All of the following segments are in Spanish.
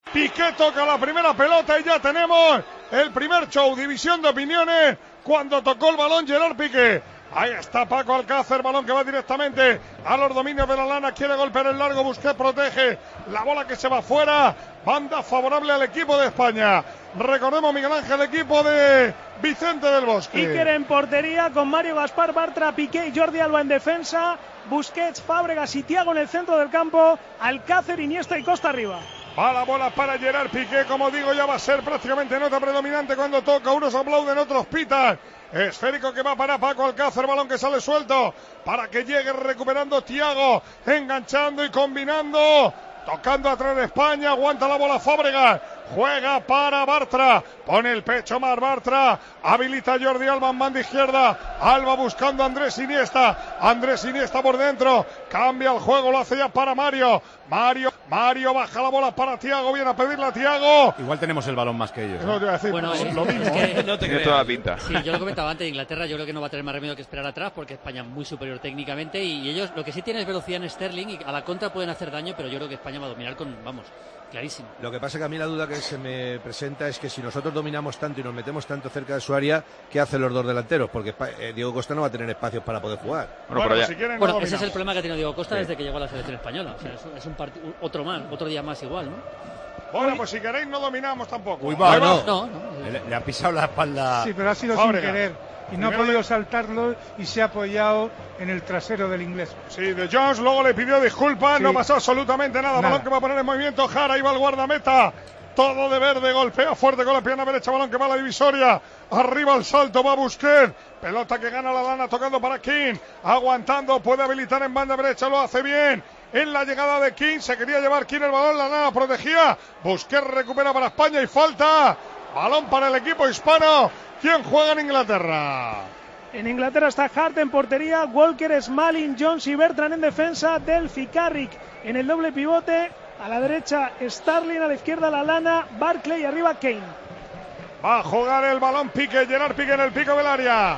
Piqué toca la primera pelota y ya tenemos el primer show, división de opiniones, cuando tocó el balón Gerard Piqué. Ahí está Paco Alcácer, balón que va directamente a los dominios de la lana, quiere golpear el largo, Busquets protege la bola que se va fuera, banda favorable al equipo de España. Recordemos, Miguel Ángel, equipo de Vicente del Bosque. Iker en portería con Mario Gaspar, Bartra, Piqué y Jordi Alba en defensa, Busquets, Fábregas y Thiago en el centro del campo, Alcácer, Iniesta y Costa arriba. Va la bola para Gerard Piqué, como digo, ya va a ser prácticamente nota predominante cuando toca, unos aplauden, otros pitan. Esférico que va para Paco Alcácer, balón que sale suelto para que llegue recuperando Thiago, enganchando y combinando, tocando atrás de España, aguanta la bola Fábregas, juega para Bartra, pone el pecho más Bartra, habilita a Jordi Alba en banda izquierda, Alba buscando a Andrés Iniesta por dentro, cambia el juego, lo hace ya para Mario baja la bola para Thiago, viene a pedirle a Thiago. Igual tenemos el balón más que ellos. No te voy a decir, bueno, lo mismo. Es que no te tiene toda la pinta. Sí, yo lo comentaba antes, Inglaterra yo creo que no va a tener más remedio que esperar atrás porque España es muy superior técnicamente y ellos lo que sí tienen es velocidad en Sterling y a la contra pueden hacer daño, pero yo creo que España va a dominar clarísimo. Lo que pasa que a mí la duda que se me presenta es que si nosotros dominamos tanto y nos metemos tanto cerca de su área, ¿qué hacen los dos delanteros? Porque Diego Costa no va a tener espacios para poder jugar. Bueno, ese es el problema que ha tenido Diego Costa desde que llegó a la selección española. O sea, es un otro día más igual, ¿no? Bueno, pues si queréis no dominamos tampoco. Uy, no. Le ha pisado la espalda. Sí, pero ha sido Fábregas. sin querer. Y no ha podido saltarlo y se ha apoyado en el trasero del inglés. Sí, de Jones luego le pidió disculpas, sí. No pasó absolutamente nada. Balón que va a poner en movimiento Jara, ahí va el guardameta. Todo de verde, golpea fuerte con la pierna derecha, balón que va a la divisoria. Arriba el salto, va Busquets. Pelota que gana la lana, tocando para King. Aguantando, puede habilitar en banda derecha, lo hace bien. En la llegada de King, se quería llevar King el balón, la nada protegía. Busquets recupera para España y falta. Balón para el equipo hispano. ¿Quién juega en Inglaterra? En Inglaterra está Hart en portería, Walker, Smalling, Jones y Bertrand en defensa, Delphi, Carrick en el doble pivote, a la derecha Starling, a la izquierda la lana, Barkley y arriba Kane. Va a jugar el balón Piqué, Gerard Piqué en el pico del área.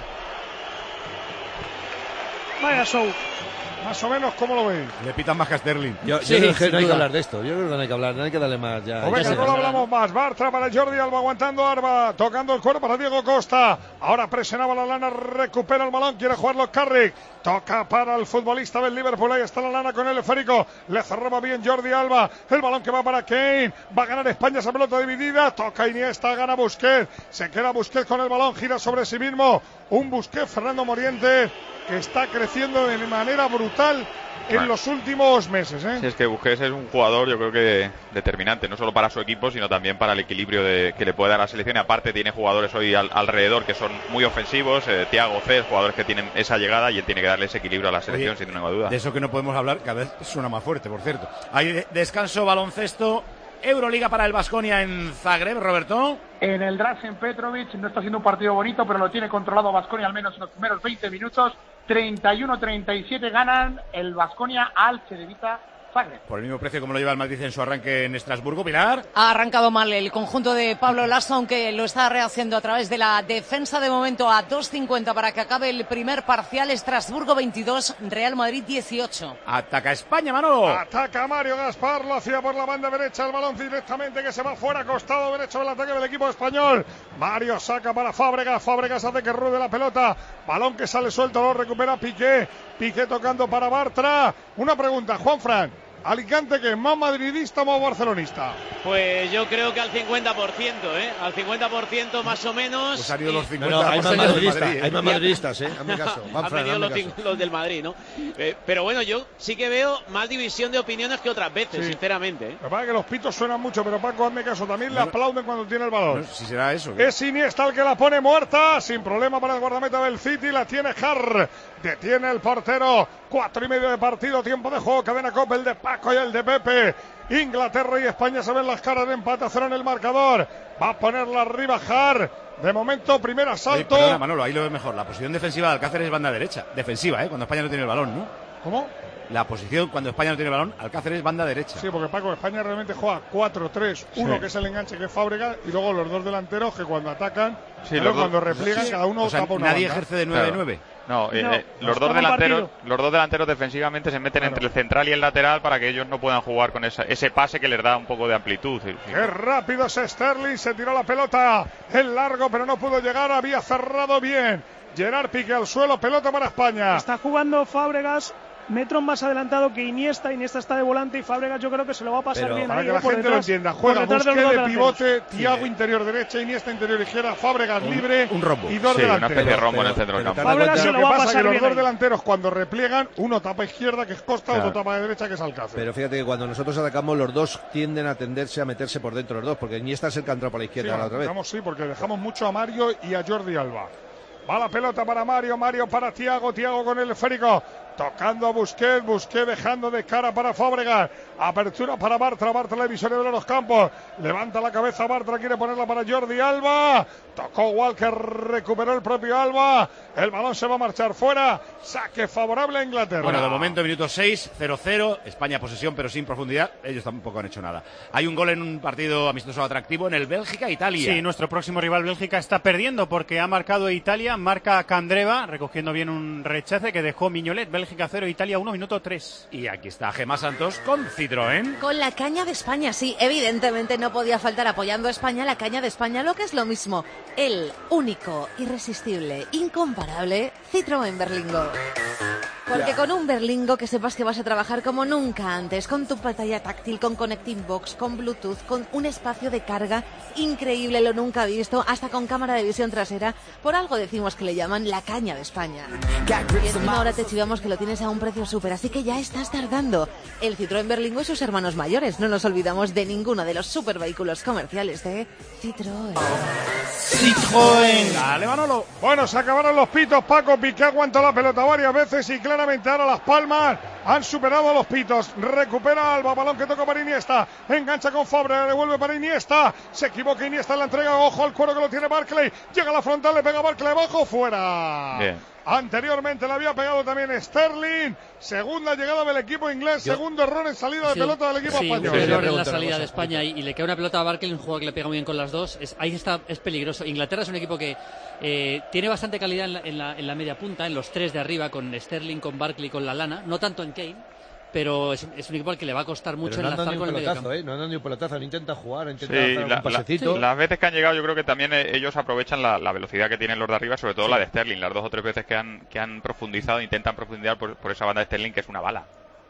Vaya show. Más o menos, ¿cómo lo veis? Le pitan más que a Sterling. Yo creo que no hay que hablar de esto. Yo creo que no hay que hablar, no hay que darle más ya. Pues venga, no lo hablamos más. Bartra para Jordi Alba, aguantando Alba, tocando el cuerpo para Diego Costa. Ahora presionaba la lana, recupera el balón, quiere jugarlo Carrick. Toca para el futbolista del Liverpool, ahí está la lana con el esférico. Le cerraba bien Jordi Alba. El balón que va para Kane. Va a ganar España esa pelota dividida. Toca Iniesta, gana Busquets. Se queda Busquets con el balón, gira sobre sí mismo. Un Busquets, Fernando Morientes, que está creciendo de manera brutal en los últimos meses, ¿eh? Sí, es que Busquets es un jugador, yo creo que determinante, no solo para su equipo, sino también para el equilibrio que le puede dar la selección. Y aparte tiene jugadores hoy alrededor que son muy ofensivos, Thiago, Cés, jugadores que tienen esa llegada y él tiene que darle ese equilibrio a la selección. Oye, sin ninguna duda. De eso que no podemos hablar, cada vez suena más fuerte, por cierto. Hay descanso, baloncesto, Euroliga para el Baskonia en Zagreb, Roberto. En el Dražen Petrovic no está siendo un partido bonito, pero lo tiene controlado Baskonia al menos en los primeros 20 minutos. 31-37 ganan el Baskonia al Cedevita Zagreb. Por el mismo precio como lo lleva el Madrid en su arranque en Estrasburgo, Pilar. Ha arrancado mal el conjunto de Pablo Lasso, aunque lo está rehaciendo a través de la defensa de momento a 2.50 para que acabe el primer parcial. Estrasburgo 22, Real Madrid 18. Ataca España, Manolo. Ataca Mario Gaspar, lo hacía por la banda derecha, el balón directamente que se va fuera, costado derecho del ataque del equipo español. Mario saca para Fábregas, Fábregas hace que ruede la pelota, balón que sale suelto, lo recupera Piqué, Piqué tocando para Bartra. Una pregunta, Juanfran, ¿Alicante que es más madridista o más barcelonista? Pues yo creo que al 50%, al 50% más o menos. Pues han ido los 50. No, hay más madridistas, hay más madridistas, hazme caso. Han venido los del Madrid, ¿no? Pero bueno, yo sí que veo más división de opiniones que otras veces, sinceramente. Me parece que los pitos suenan mucho, pero Paco, hazme caso, también le aplauden cuando tiene el balón. No, si será eso. Es Iniesta el que la pone muerta, sin problema para el guardameta del City, la tiene Har, detiene el portero, 4:30 de partido, tiempo de juego, cadena Copa, el de Paco y el de Pepe. Inglaterra y España se ven las caras de empate a 0 en el marcador. Va a ponerla arriba Har. De momento, primer asalto. Perdona, Manolo, ahí lo ves mejor. La posición defensiva de Alcácer es banda derecha. Defensiva, cuando España no tiene el balón, ¿no? ¿Cómo? La posición cuando España no tiene el balón, Alcácer es banda derecha. Sí, porque Paco, España realmente juega 4-3-1, que es el enganche que es Fábregas, y luego los dos delanteros que cuando atacan, pero cuando repliegan, cada uno tapa una nadie banda. ejerce de 9-9. No, los dos delanteros defensivamente se meten entre el central y el lateral para que ellos no puedan jugar con ese pase que les da un poco de amplitud. Qué rápido es Sterling, se tiró la pelota en largo, pero no pudo llegar, había cerrado bien. Gerard Piqué al suelo, pelota para España. Está jugando Fábregas metros más adelantado que Iniesta está de volante y Fábregas yo creo que se lo va a pasar bien. Para ahí, que la gente detrás, lo entienda, juega Busquets de pivote, Thiago sí, interior derecha, Iniesta interior izquierda, Fábregas libre un rombo. Y dos delanteros. Una especie de rombo en el centro del campo. Fábregas se lo va a pasar que los bien dos ahí. delanteros cuando repliegan, uno tapa izquierda que es Costa, Claro. otro tapa de derecha que es Alcácer. Pero fíjate que cuando nosotros atacamos, los dos tienden a tenderse a meterse por dentro los dos, porque Iniesta es el que ha entrado por la izquierda la otra vez. Sí, porque dejamos mucho a Mario y a Jordi Alba. Va la pelota para Mario, Mario para Thiago, Thiago con el esférico, tocando a Busquets, Busquets dejando de cara para Fábregas, apertura para Bartra, Bartra la división de los campos, levanta la cabeza Bartra, quiere ponerla para Jordi Alba, tocó Walker, recuperó el propio Alba, el balón se va a marchar fuera, saque favorable a Inglaterra. Bueno, de momento minuto 6, 0-0, España posesión pero sin profundidad, ellos tampoco han hecho nada. Hay un gol en un partido amistoso atractivo en el Bélgica-Italia. Sí, nuestro próximo rival Bélgica está perdiendo porque ha marcado Italia, marca Candreva, recogiendo bien un rechace que dejó Miñolet. Bélgica 0, Italia 1, minuto 3. Y aquí está Gemma Santos con Citroën. Con la caña de España, sí, evidentemente no podía faltar apoyando a España, la caña de España, lo que es lo mismo, el único, irresistible, incomparable Citroën Berlingo. Porque con un Berlingo que sepas que vas a trabajar como nunca antes, con tu pantalla táctil, con Connecting Box, con Bluetooth, con un espacio de carga increíble, lo nunca visto, hasta con cámara de visión trasera, por algo decimos que le llaman la caña de España. Y encima ahora te chivamos que lo tienes a un precio súper, así que ya estás tardando. El Citroën Berlingo y sus hermanos mayores, no nos olvidamos de ninguno de los supervehículos comerciales de Citroën. Citroën. Dale, Manolo. Bueno, se acabaron los pitos, Paco. Piqué aguantó la pelota varias veces y claramente ahora Las Palmas han superado a los pitos. Recupera Alba, balón que toca para Iniesta, engancha con Fabregas, devuelve para Iniesta, se equivoca Iniesta en la entrega, ojo al cuero que lo tiene Barkley, llega a la frontal, le pega a Barkley abajo, fuera. Bien. Anteriormente le había pegado también Sterling. Segunda llegada del equipo inglés, segundo error en salida de pelota del equipo español. Error en la salida de España y le cae una pelota a Barkley, un jugador que le pega muy bien con las dos. Ahí está, es peligroso. Inglaterra es un equipo que tiene bastante calidad en la media punta, en los tres de arriba, con Sterling, con Barkley, con Lallana, no tanto en Kane. Pero es un equipo al que le va a costar mucho enlazar con el mediocampo. No han dado ni un pelotazo, no intenta jugar, intenta hacer un pasecito. Las veces que han llegado yo creo que también ellos aprovechan la velocidad que tienen los de arriba, sobre todo la de Sterling. Las 2 o 3 veces que han profundizado, intentan profundizar por esa banda de Sterling que es una bala.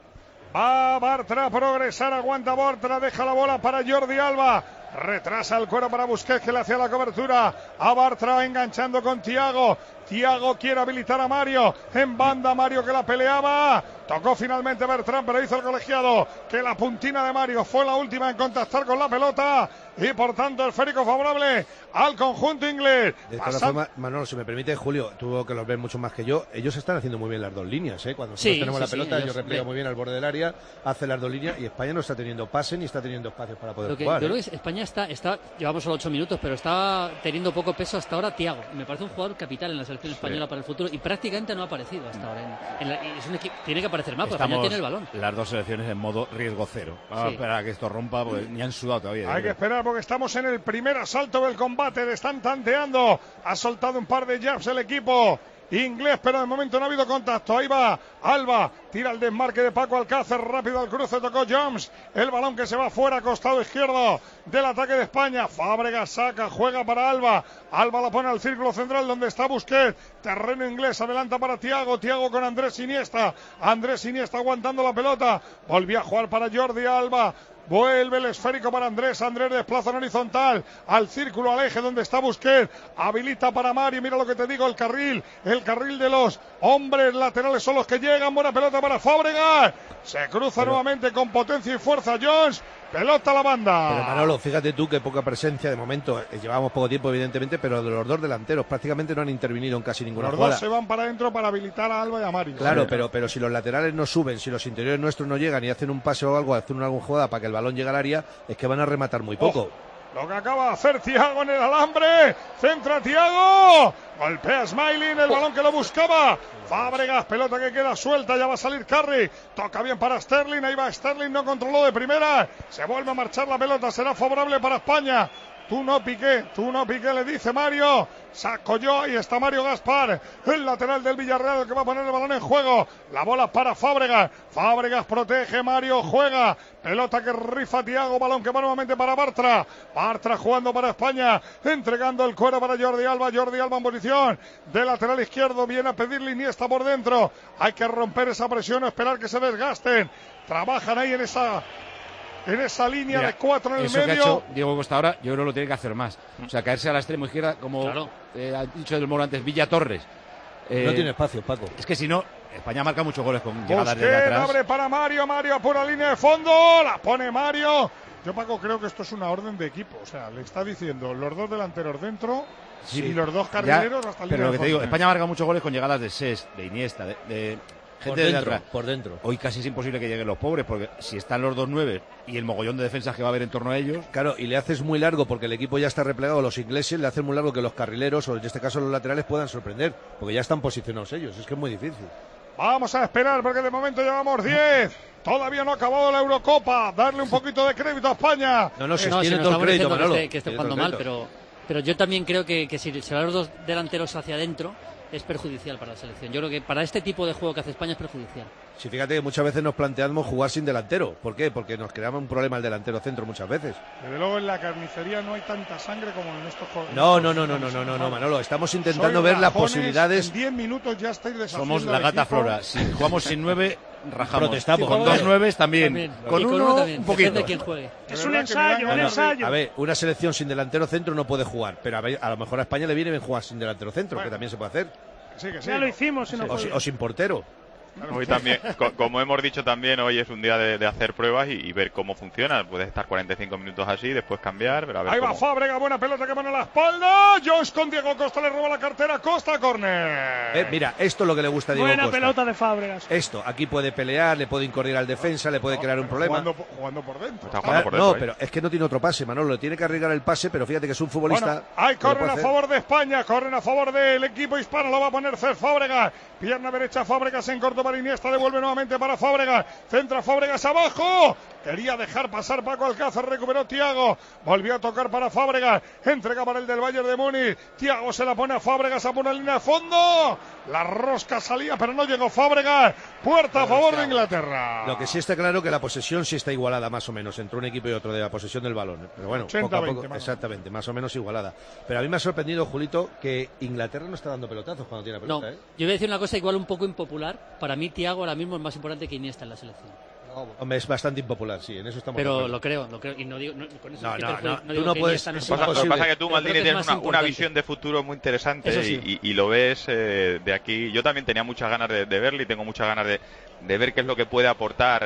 Va Bartra a progresar, aguanta Bartra, deja la bola para Jordi Alba. Retrasa el cuero para Busquets que le hacía la cobertura a Bartra enganchando con Thiago. Thiago quiere habilitar a Mario en banda, Mario que la peleaba, tocó finalmente Bertrand pero hizo el colegiado que la puntina de Mario fue la última en contactar con la pelota y por tanto el esférico favorable al conjunto inglés. De todas formas, Manolo, si me permite, Julio, tú que los ves mucho más que yo, ellos están haciendo muy bien las dos líneas, cuando nosotros tenemos la pelota, ellos repliegan muy bien al borde del área, hacen las dos líneas y España no está teniendo pase ni está teniendo espacios para poder jugar. Yo creo que España está, llevamos solo 8 minutos, pero está teniendo poco peso hasta ahora Thiago. Me parece un jugador capital en la selección española para el futuro y prácticamente no ha aparecido hasta ahora. Es un equipo, tiene que aparecer más, porque España tiene el balón. Las dos selecciones en modo riesgo cero. Vamos a esperar a que esto rompa, porque ni han sudado todavía. Hay que esperar porque estamos en el primer asalto del combate, le están tanteando. Ha soltado un par de jabs el equipo inglés, pero de momento no ha habido contacto. Ahí va Alba, tira el desmarque de Paco Alcácer, rápido al cruce, tocó Jones, el balón que se va fuera, costado izquierdo del ataque de España. Fábregas saca, juega para Alba, Alba la pone al círculo central donde está Busquets, terreno inglés, adelanta para Thiago, Thiago con Andrés Iniesta aguantando la pelota, volvió a jugar para Jordi Alba. Vuelve el esférico para Andrés, Andrés desplaza en horizontal al círculo, al eje donde está Busquets, habilita para Mario, mira lo que te digo, el carril de los hombres laterales son los que llegan, buena pelota para Fábregas, se cruza nuevamente con potencia y fuerza Jones, pelota a la banda. Pero Manolo, fíjate tú qué poca presencia de momento, llevamos poco tiempo evidentemente, pero de los dos delanteros prácticamente no han intervenido en casi ninguna jugada. Los dos se van para adentro para habilitar a Alba y a Mario. Claro, pero si los laterales no suben, si los interiores nuestros no llegan y hacen un pase o algo, hacen alguna jugada para que el balón llegue al área, es que van a rematar muy poco. Lo que acaba de hacer Thiago en el alambre, centra Thiago, golpea Smalling, el balón que lo buscaba, Fábregas, pelota que queda suelta, ya va a salir Curry, toca bien para Sterling, ahí va Sterling, no controló de primera, se vuelve a marchar la pelota, será favorable para España. Tú no Piqué, le dice Mario, Saco yo, ahí está Mario Gaspar, el lateral del Villarreal, el que va a poner el balón en juego. La bola para Fábregas. Fábregas protege, Mario juega. Pelota que rifa Thiago, balón que va nuevamente para Bartra. Bartra jugando para España, entregando el cuero para Jordi Alba. Jordi Alba en posición de lateral izquierdo, viene a pedirle Iniesta por dentro. Hay que romper esa presión, esperar que se desgasten. Trabajan ahí en esa línea de 4 en el medio. Que ha hecho Diego Costa ahora, yo creo que lo tiene que hacer más. O sea, caerse a la extrema izquierda, como ha dicho Del Moro antes, Villa Torres. No tiene espacio, Paco. Es que si no, España marca muchos goles con llegadas desde atrás. Abre para Mario, Mario por la línea de fondo, la pone Mario. Yo, Paco, creo que esto es una orden de equipo. O sea, le está diciendo los 2 delanteros dentro y los 2 carrileros hasta el línea de fondo. Pero lo que te digo, España marca muchos goles con llegadas de Sés, de Iniesta, de gente de atrás. Por dentro. Hoy casi es imposible que lleguen los pobres, porque si están los 2-9 y el mogollón de defensas que va a haber en torno a ellos. Claro, y le haces muy largo, porque el equipo ya está replegado, los ingleses le hacen muy largo que los carrileros, o en este caso los laterales, puedan sorprender, porque ya están posicionados ellos, es que es muy difícil. Vamos a esperar, porque de momento llevamos 10. Todavía no ha acabado la Eurocopa. Darle un poquito de crédito a España. No, si tiene todo el crédito, Manolo. Que esté jugando mal, pero yo también creo que si se van los 2 delanteros hacia adentro, es perjudicial para la selección. Yo creo que para este tipo de juego que hace España es perjudicial. Sí, fíjate que muchas veces nos planteamos jugar sin delantero. ¿Por qué? Porque nos creamos un problema el delantero centro muchas veces. Desde luego en la carnicería no hay tanta sangre como en estos juegos. No, Manolo. Estamos intentando ver las posibilidades. En 10 minutos ya estáis desafiando. Somos la gata Flora. Si jugamos sin 9, rajamos. Protestamos. Con 2 9 también. Con uno también. Un poquito. De quien juegue. Es un ensayo, un ensayo. A ver, una selección sin delantero centro no puede jugar. Pero a lo mejor a España le viene bien jugar sin delantero centro, que también se puede hacer. Sí. Ya lo hicimos. O sin portero. Hoy también, como hemos dicho también, hoy es un día de hacer pruebas y ver cómo funciona. Puedes estar 45 minutos así, después cambiar, pero a ver. Ahí va Fábregas, buena pelota que pone a la espalda. Jones con Diego Costa, le roba la cartera. Costa, córner. Mira, esto es lo que le gusta a Diego Costa. Buena pelota de Fábregas. Esto, aquí puede pelear, le puede incordiar al defensa, le puede crear un problema. Jugando por dentro. No, pero es que no tiene otro pase, Manolo. Le tiene que arriesgar el pase, pero fíjate que es un futbolista. Bueno, hay corren a favor de España, corren a favor del equipo hispano. Lo va a poner Cés Fábregas. Pierna derecha Fábregas en corto para Iniesta, devuelve nuevamente para Fábregas, centra Fábregas abajo, quería dejar pasar Paco Alcácer, recuperó Thiago, volvió a tocar para Fábregas, entrega para el del Bayern de Múnich, Thiago se la pone a Fábregas, a una línea de fondo, la rosca salía pero no llegó Fábregas, puerta a favor de Inglaterra. Lo que sí está claro que la posesión sí está igualada más o menos entre un equipo y otro de la posesión del balón, pero bueno, 80, poco a poco, 20, exactamente, más o menos igualada, pero a mí me ha sorprendido, Julito, que Inglaterra no está dando pelotazos cuando tiene la pelota. No, yo voy a decir una cosa igual un poco impopular, para mí Thiago ahora mismo es más importante que Iniesta en la selección. Hombre, es bastante impopular, sí, en eso estamos. Pero lo creo, y no digo, con eso tú no puedes. Lo que pasa es que tú, Maldini, tienes una visión de futuro muy interesante y lo ves de aquí. Yo también tenía muchas ganas de verle y tengo muchas ganas de ver qué es lo que puede aportar.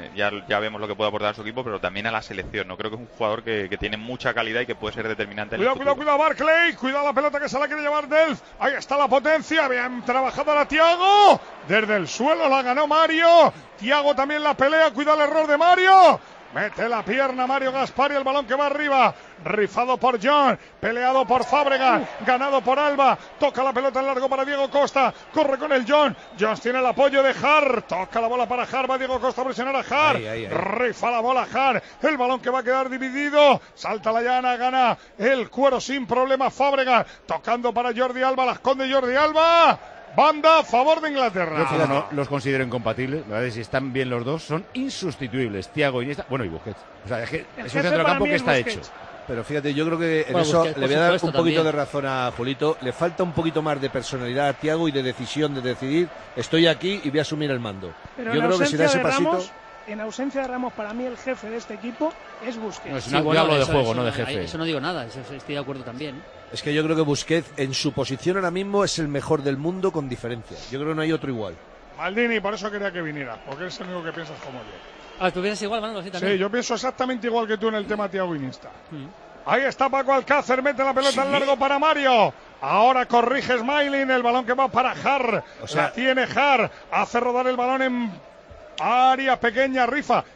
Ya vemos lo que puede aportar a su equipo, pero también a la selección. No creo que es un jugador que tiene mucha calidad y que puede ser determinante. Cuidado, Barclay, cuidado la pelota que se la quiere llevar Delph. Ahí está la potencia, bien trabajado la Thiago. Desde el suelo la ganó Mario. Thiago también la pelea, cuidado el error de Mario. Mete la pierna Mario Gaspar y el balón que va arriba. Rifado por John, peleado por Fábregas, ganado por Alba. Toca la pelota en largo para Diego Costa. Corre con el John. Jones tiene el apoyo de Hart. Toca la bola para Hart. Va Diego Costa a presionar a Hart. Rifa la bola Hart. El balón que va a quedar dividido. Salta la llana, gana el cuero sin problema Fábregas. Tocando para Jordi Alba. La esconde Jordi Alba. Banda a favor de Inglaterra. Yo no los considero incompatibles. ¿Verdad? Si están bien los dos, son insustituibles. Thiago, Iniesta, bueno, y Busquets. O sea, es que es un centrocampo que está hecho. Pero fíjate, yo creo que en eso Busquets, le voy a dar un poquito de razón a Julito. Le falta un poquito más de personalidad a Thiago y de decisión, de decidir, estoy aquí y voy a asumir el mando. Pero yo creo que si da ese pasito... En ausencia de Ramos, para mí el jefe de este equipo es Busquets. No, yo hablo de juego, no de jefe. Eso no digo nada, estoy de acuerdo también. Es que yo creo que Busquets en su posición ahora mismo es el mejor del mundo con diferencia. Yo creo que no hay otro igual. Maldini, por eso quería que viniera, porque es el único que piensas como yo. Ah, ¿tú piensas igual, Manolo? Sí, también. Sí, yo pienso exactamente igual que tú en el tema Thiago Iniesta. Ahí está Paco Alcácer, mete la pelota en largo para Mario. Ahora corrige Smalling, el balón que va para Hart. O sea, la tiene Hart, hace rodar el balón en área pequeña, rifa.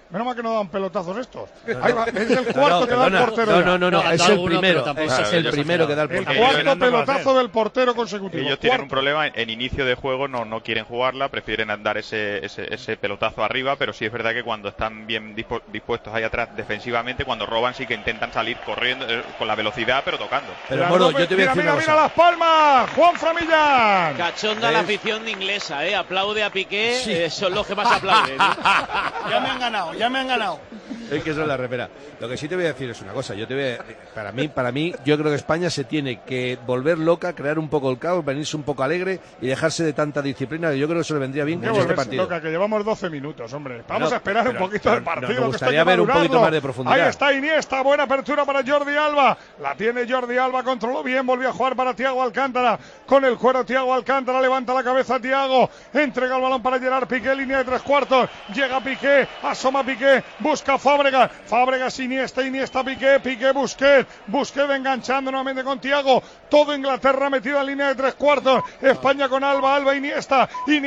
Menos mal que no dan pelotazos estos. Ahí va, es el cuarto que da el portero. No, es el primero. Es el primero que da el portero. El cuarto pelotazo del portero consecutivo. Ellos tienen un problema en inicio de juego, no quieren jugarla, prefieren dar ese pelotazo arriba, pero sí es verdad que cuando están bien dispuestos ahí atrás defensivamente, cuando roban sí que intentan salir corriendo con la velocidad, pero tocando. Pero Moro, yo te voy a decir una cosa. Mira las palmas, Juan Framillán. Cachonda la afición inglesa, aplaude a Piqué, son los que más aplauden. Ya me han ganado. Es que eso es la repera. Lo que sí te voy a decir es una cosa. Para mí, yo creo que España se tiene que volver loca, crear un poco el caos, venirse un poco alegre y dejarse de tanta disciplina. Yo creo que eso le vendría bien con este partido. Loca, que llevamos 12 minutos, hombre. Vamos a esperar un poquito del partido. Me gustaría ver un poquito más de profundidad. Ahí está Iniesta, buena apertura para Jordi Alba. La tiene Jordi Alba, controló bien, volvió a jugar para Thiago Alcántara. Con el cuero Thiago Alcántara, levanta la cabeza Thiago, entrega el balón para Gerard Piqué, línea de 3/4. Llega Piqué, asoma Piqué, busca Fábregas, Iniesta, Piqué, Busquets enganchando nuevamente con Thiago, todo Inglaterra metido en línea de 3/4, España con Alba, Iniesta,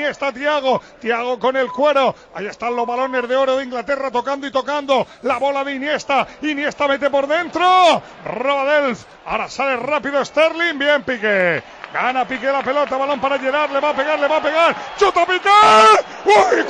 Thiago con el cuero, ahí están los balones de oro de Inglaterra tocando, la bola de Iniesta mete por dentro, roba Delf, ahora sale rápido Sterling, bien Piqué. Gana Piqué la pelota, balón para Gerard, le va a pegar, ¡chuta Piqué! ¡Uy,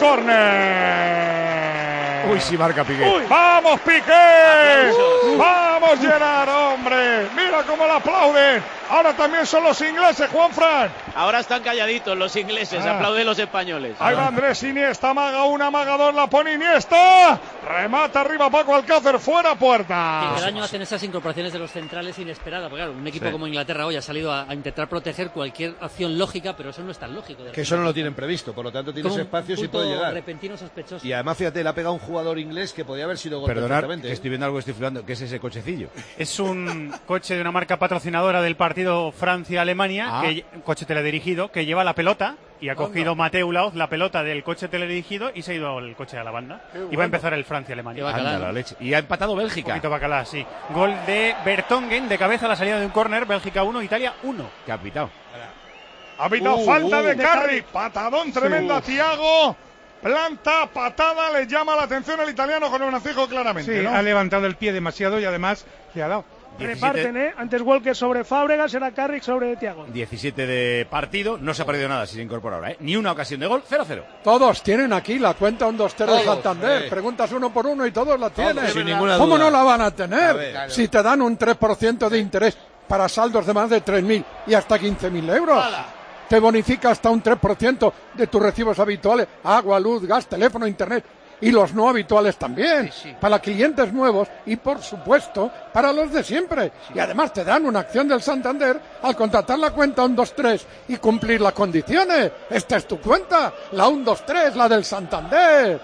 córner! Uy, sí marca Piqué. ¡Vamos Piqué! ¡Vamos Gerard, hombre! Mira cómo la aplauden. Ahora también son los ingleses, Juanfran. Ahora están calladitos los ingleses, aplauden los españoles. Ahí va Andrés Iniesta, maga 1, maga 2, la pone Iniesta. Remata arriba Paco Alcácer, fuera puerta. ¿Qué daño hacen esas incorporaciones de los centrales inesperadas? Porque claro, un equipo como Inglaterra hoy ha salido a intentar proteger cualquier acción lógica, pero eso no es tan lógico. Que eso no lo tienen previsto, por lo tanto tienes espacios y puede llegar. Repentino sospechoso. Y además, fíjate, le ha pegado un jugador inglés que podía haber sido gol perfectamente. Que estoy viendo algo que estoy flipando. ¿Qué es ese cochecillo? Es un coche de una marca patrocinadora del partido Francia-Alemania, un coche teledirigido, que lleva la pelota y ha cogido Mateu Laoz la pelota del coche teledirigido y se ha ido al coche a la banda. Y va a empezar el Francia-Alemania. La leche. Y ha empatado Bélgica. Un poquito bacalá, sí. Gol de Vertonghen de cabeza a la salida de un córner. Bélgica 1, Italia 1. Que ha pitado. Ha pitado falta de Carrick. Patadón tremendo a Thiago. Planta, patada, le llama la atención el italiano con un ancijo claramente. Sí, ¿no? ha levantado el pie demasiado y además le ha dado. 17... Reparten, Antes Walker sobre Fábregas, era Carrick sobre Thiago. 17 de partido, no se ha perdido nada si se incorpora ahora, Ni una ocasión de gol, 0-0. Todos tienen aquí la cuenta 1-2-3 de Santander. Preguntas uno por uno y todos la tienen. Sin ninguna ¿Cómo duda. no la van a tener? Claro. Si te dan un 3% de interés para saldos de más de 3.000 y hasta 15.000 euros. Te bonifica hasta un 3% de tus recibos habituales, agua, luz, gas, teléfono, internet. Y los no habituales también, para clientes nuevos y, por supuesto, para los de siempre. Y además te dan una acción del Santander al contratar la cuenta 123 y cumplir las condiciones. Esta es tu cuenta, la 123, la del Santander.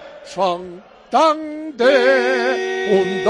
Santander,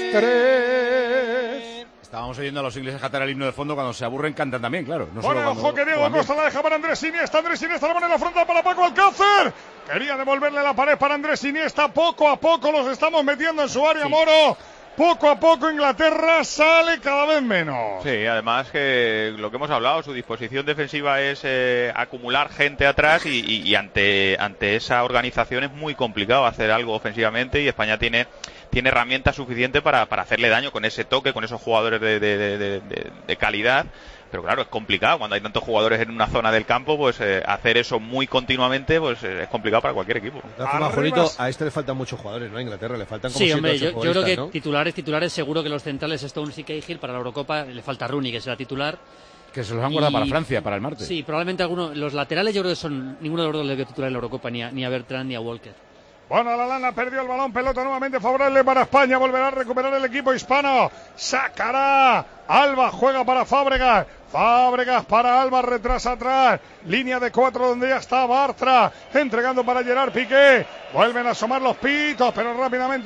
123. Estábamos oyendo a los ingleses cantar el himno de fondo, cuando se aburren cantan también, claro. No bueno, ojo que Diego Costa la deja para Andrés Iniesta la pone en la frontal para Paco Alcácer. Quería devolverle la pared para Andrés Iniesta, poco a poco los estamos metiendo en su área, Moro. Poco a poco Inglaterra sale cada vez menos. Sí, además que lo que hemos hablado, su disposición defensiva es acumular gente atrás y ante esa organización es muy complicado hacer algo ofensivamente y España tiene herramientas suficientes para hacerle daño con ese toque, con esos jugadores de calidad. Pero claro, es complicado cuando hay tantos jugadores en una zona del campo, pues hacer eso muy continuamente pues es complicado para cualquier equipo. Juanito, a este le faltan muchos jugadores, ¿no? A Inglaterra le faltan como 7 hombre, 8 yo creo que ¿no? titulares seguro que los centrales Stones y Cahill para la Eurocopa, le falta Rooney que será titular. Que se los han guardado para Francia, para el martes. Sí, probablemente algunos, los laterales yo creo que ninguno de los dos le veo titular en la Eurocopa, ni a Bertrand ni a Walker. Bueno, la lana perdió el balón, pelota nuevamente favorable para España, volverá a recuperar el equipo hispano, sacará Alba, juega para Fábregas para Alba, retrasa atrás, línea de 4 donde ya está Bartra, entregando para Gerard Piqué, vuelven a asomar los pitos, pero rápidamente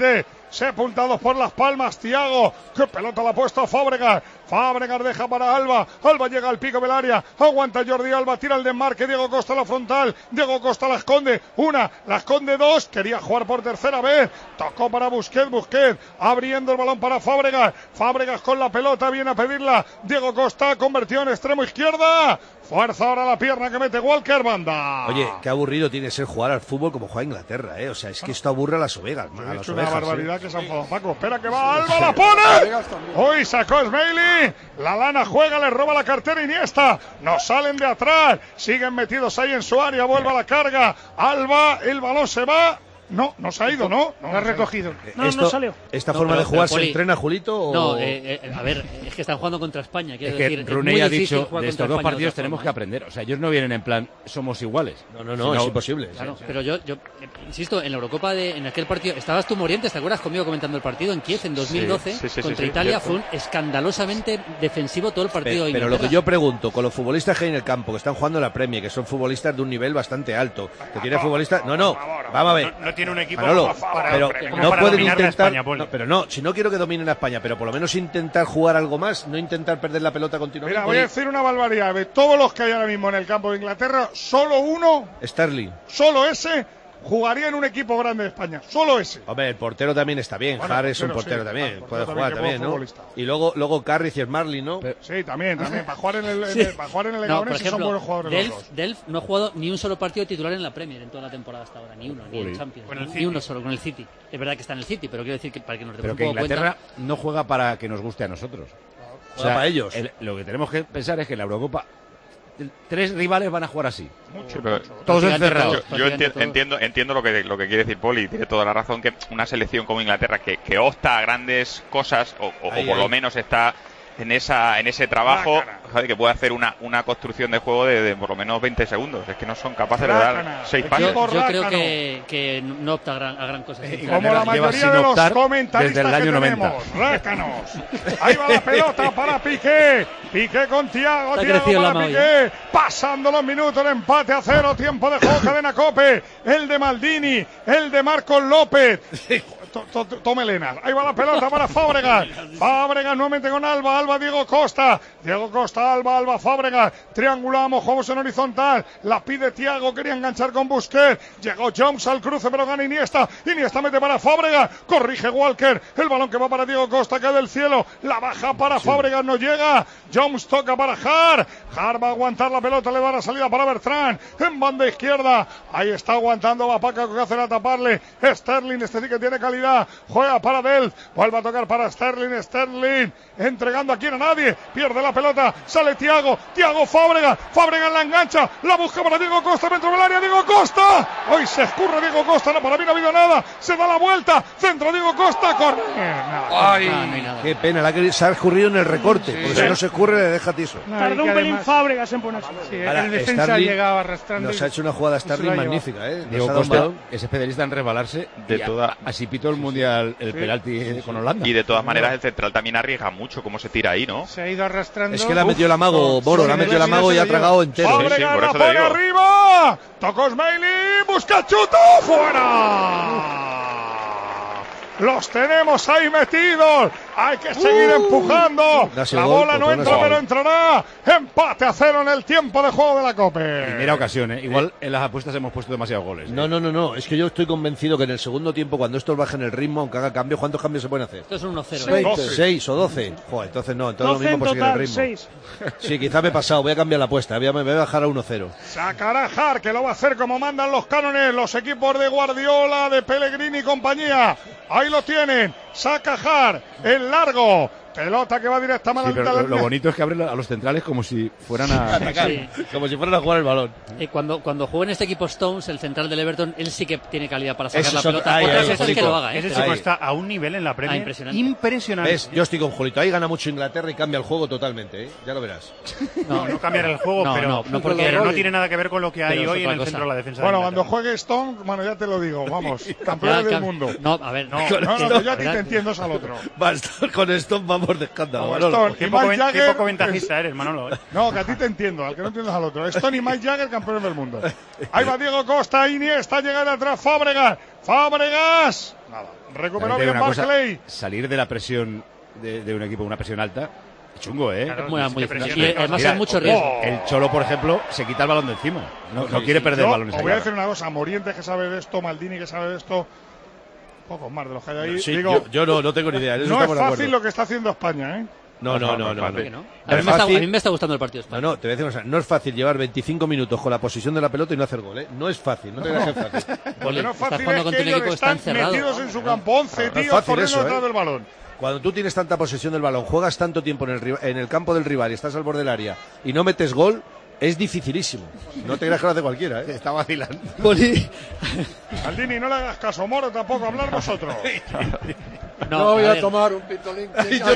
sepultados por las palmas. Thiago, qué pelota la ha puesto Fábregas. Fábregas deja para Alba. Alba llega al pico del área. Aguanta Jordi Alba. Tira el desmarque. Diego Costa a la frontal. Diego Costa la esconde. Una, la esconde dos. Quería jugar por tercera vez. Tocó para Busquets. Busquets abriendo el balón para Fábregas. Fábregas con la pelota. Viene a pedirla. Diego Costa convirtió en extremo izquierda. Fuerza ahora la pierna que mete Walker, banda. Oye, qué aburrido tiene ser jugar al fútbol como juega Inglaterra, O sea, es que esto aburre a las ovejas. Ha hecho una barbaridad que se ha enfadado Paco. Espera que va Alba, la pone. Hoy sacó Smaili. La Lana juega, le roba la cartera Iniesta. No salen de atrás. Siguen metidos ahí en su área. Vuelve a la carga. Alba, el balón se va. No se ha ido, ¿no? No ha recogido. No salió. ¿Esta forma de jugar se entrena, Julito? O... No, a ver, es que están jugando contra España. Quiero decir, Rooney ha dicho, de estos dos partidos tenemos que aprender. O sea, ellos no vienen en plan, somos iguales. No, es imposible. Claro, pero yo insisto, en la Eurocopa, en aquel partido, estabas tú, Morientes, ¿te acuerdas conmigo comentando el partido en Kiev en 2012? Contra Italia fue un escandalosamente defensivo todo el partido. Pero lo que yo pregunto, con los futbolistas que hay en el campo, que están jugando en la Premier, que son futbolistas de un nivel bastante alto, que tiene futbolistas... No, vamos a ver. No tiene un equipo pero no pueden intentar si no quiero que dominen a España, pero por lo menos intentar jugar algo más, no intentar perder la pelota continuamente. Mira, voy a decir una barbaridad. De todos los que hay ahora mismo en el campo de Inglaterra, solo uno, Sterling, solo ese jugaría en un equipo grande de España, solo ese. Hombre, el portero también está bien, bueno, Harry es un portero también, puede jugar también, ¿no? Y luego Carrick y Marley, ¿no? Sí, también, para jugar en el Leganés son buenos jugadores. Delph no ha jugado ni un solo partido titular en la Premier en toda la temporada hasta ahora, ni uno, ni en Champions, ni uno solo con el City. Es verdad que está en el City, pero quiero decir que para que nos demos un poco cuenta. Pero que Inglaterra no juega para que nos guste a nosotros. O sea, para ellos. Lo que tenemos que pensar es que en la Eurocopa 3 rivales van a jugar así. Sí, pero todos encerrados. Yo entiendo lo que quiere decir Poli, tiene toda la razón, que una selección como Inglaterra que opta a grandes cosas o por lo menos está en ese trabajo, que puede hacer una construcción de juego de por lo menos 20 segundos. Es que no son capaces de dar 6 pases. Yo creo que no opta a gran cosa. Como la mayoría de los comentaristas desde el año 90. Rácanos. Ahí va la pelota para Piqué. Piqué con Thiago para Piqué. Pasando los minutos, el empate a 0. Tiempo de juego, cadena Cope. El de Maldini, el de Marcos López. Tome Elena. Ahí va la pelota para Fábregas. Fábregas nuevamente con Alba, Diego Costa, Alba, Fábregas. Triangulamos, jugamos en horizontal. La pide Thiago, quería enganchar con Busquets. Llegó Jones al cruce, pero gana Iniesta. Iniesta mete para Fábregas. Corrige Walker. El balón que va para Diego Costa, cae del cielo. La baja para Fábregas, no llega. Jones toca para Har. Har va a aguantar la pelota, le da la salida para Bertrand. En banda izquierda. Ahí está aguantando, va Paco que hace a taparle. Sterling, este sí que tiene calidad. Juega para Delph, vuelve a tocar para Sterling, entregando aquí a nadie, pierde la pelota, sale Thiago, Fábregas la engancha, la busca para Diego Costa dentro del área, Diego Costa, hoy se escurre Diego Costa, no, para mí no ha habido nada, se da la vuelta, centro Diego Costa, corre. Qué pena, se ha escurrido en el recorte, porque si no se escurre le deja tiso. Tardó un pelín Fábregas en ponerse. El defensa llegaba arrastrando. Nos ha hecho una jugada Sterling magnífica, Diego Costa es especialista en resbalarse así pitó el mundial, el penalti con Holanda. Y de todas maneras el central también arriesga mucho cómo se tira ahí, ¿no? Se ha ido arrastrando. Es que la metió el amago, Moro, la metió el amago y ha tragado entero. Fábregas por eso la pone arriba. Tocó Smaili, busca chuto, fuera. Los tenemos ahí metidos. Hay que seguir empujando. La bola no entra, pero entrará. Empate a 0 en el tiempo de juego de la Copa. Primera ocasión, Igual en las apuestas hemos puesto demasiados goles. No. Es que yo estoy convencido que en el segundo tiempo, cuando estos bajen el ritmo, aunque haga cambios, ¿cuántos cambios se pueden hacer? Esto es un 1-0. 6 o 12. Joder, entonces no. Entonces lo mismo por seguir el ritmo. 6. Sí, quizá me he pasado. Voy a cambiar la apuesta. Me voy a bajar a 1-0. Sacará Har, que lo va a hacer como mandan los cánones, los equipos de Guardiola, de Pellegrini y compañía. Ahí lo tienen. Saca Har, el largo. Pelota que va directamente a la línea. Lo bonito es que abren a los centrales como si fueran a atacar, como si fueran a jugar el balón. Cuando juega en este equipo Stones, el central del Everton, él sí que tiene calidad para sacar la pelota. Otra cosa es que lo haga. Ese chico está a un nivel en la Premier impresionante. ¿Ves? Yo estoy con Julito. Ahí gana mucho Inglaterra y cambia el juego totalmente. Ya lo verás. No cambiará el juego, pero no tiene nada que ver con lo que hay hoy en el centro de la defensa. Bueno, cuando juegue Stone, ya te lo digo, vamos, campeón del mundo. No, a ver, no, yo a ti te entiendo, es al otro. Va a estar con Stone, Vamos de escándalo, Como Manolo. Stone y Mike Jagger. Qué poco ventajista eres, Manolo. No, que a ti te entiendo, al que no entiendes al otro. Stone y Mike Jagger, campeones del mundo. Ahí va Diego Costa, Iniesta, llega atrás Fábregas. Nada, recuperó bien Barclay. Salir de la presión de un equipo, una presión alta, es chungo, ¿eh? Claro, muy y además hay mucho riesgo. El Cholo, por ejemplo, se quita el balón de encima. No quiere perder balones. Os voy a decir una cosa, Morientes que sabe de esto, Maldini que sabe de esto, pocos más de los que hay ahí. Sí, digo, yo no tengo ni idea. No es fácil lo que está haciendo España, ¿eh? No. A mí me está gustando el partido de España. No, te voy a decir una cosa. No es fácil llevar 25 minutos con la posesión de la pelota y no hacer gol, ¿eh? No es fácil, no te creas que es fácil. Porque no es fácil, jugando es contra que un ellos equipo están encerrado. metidos en su campo, 11 tíos fácil corriendo eso, detrás del balón. Cuando tú tienes tanta posesión del balón, juegas tanto tiempo en el campo del rival y estás al borde del área y no metes gol, es dificilísimo. No te creas que lo hace cualquiera, ¿eh? Está vacilando. Maldini, no le hagas caso, Moro tampoco, hablar vosotros. No voy a tomar un pitolín.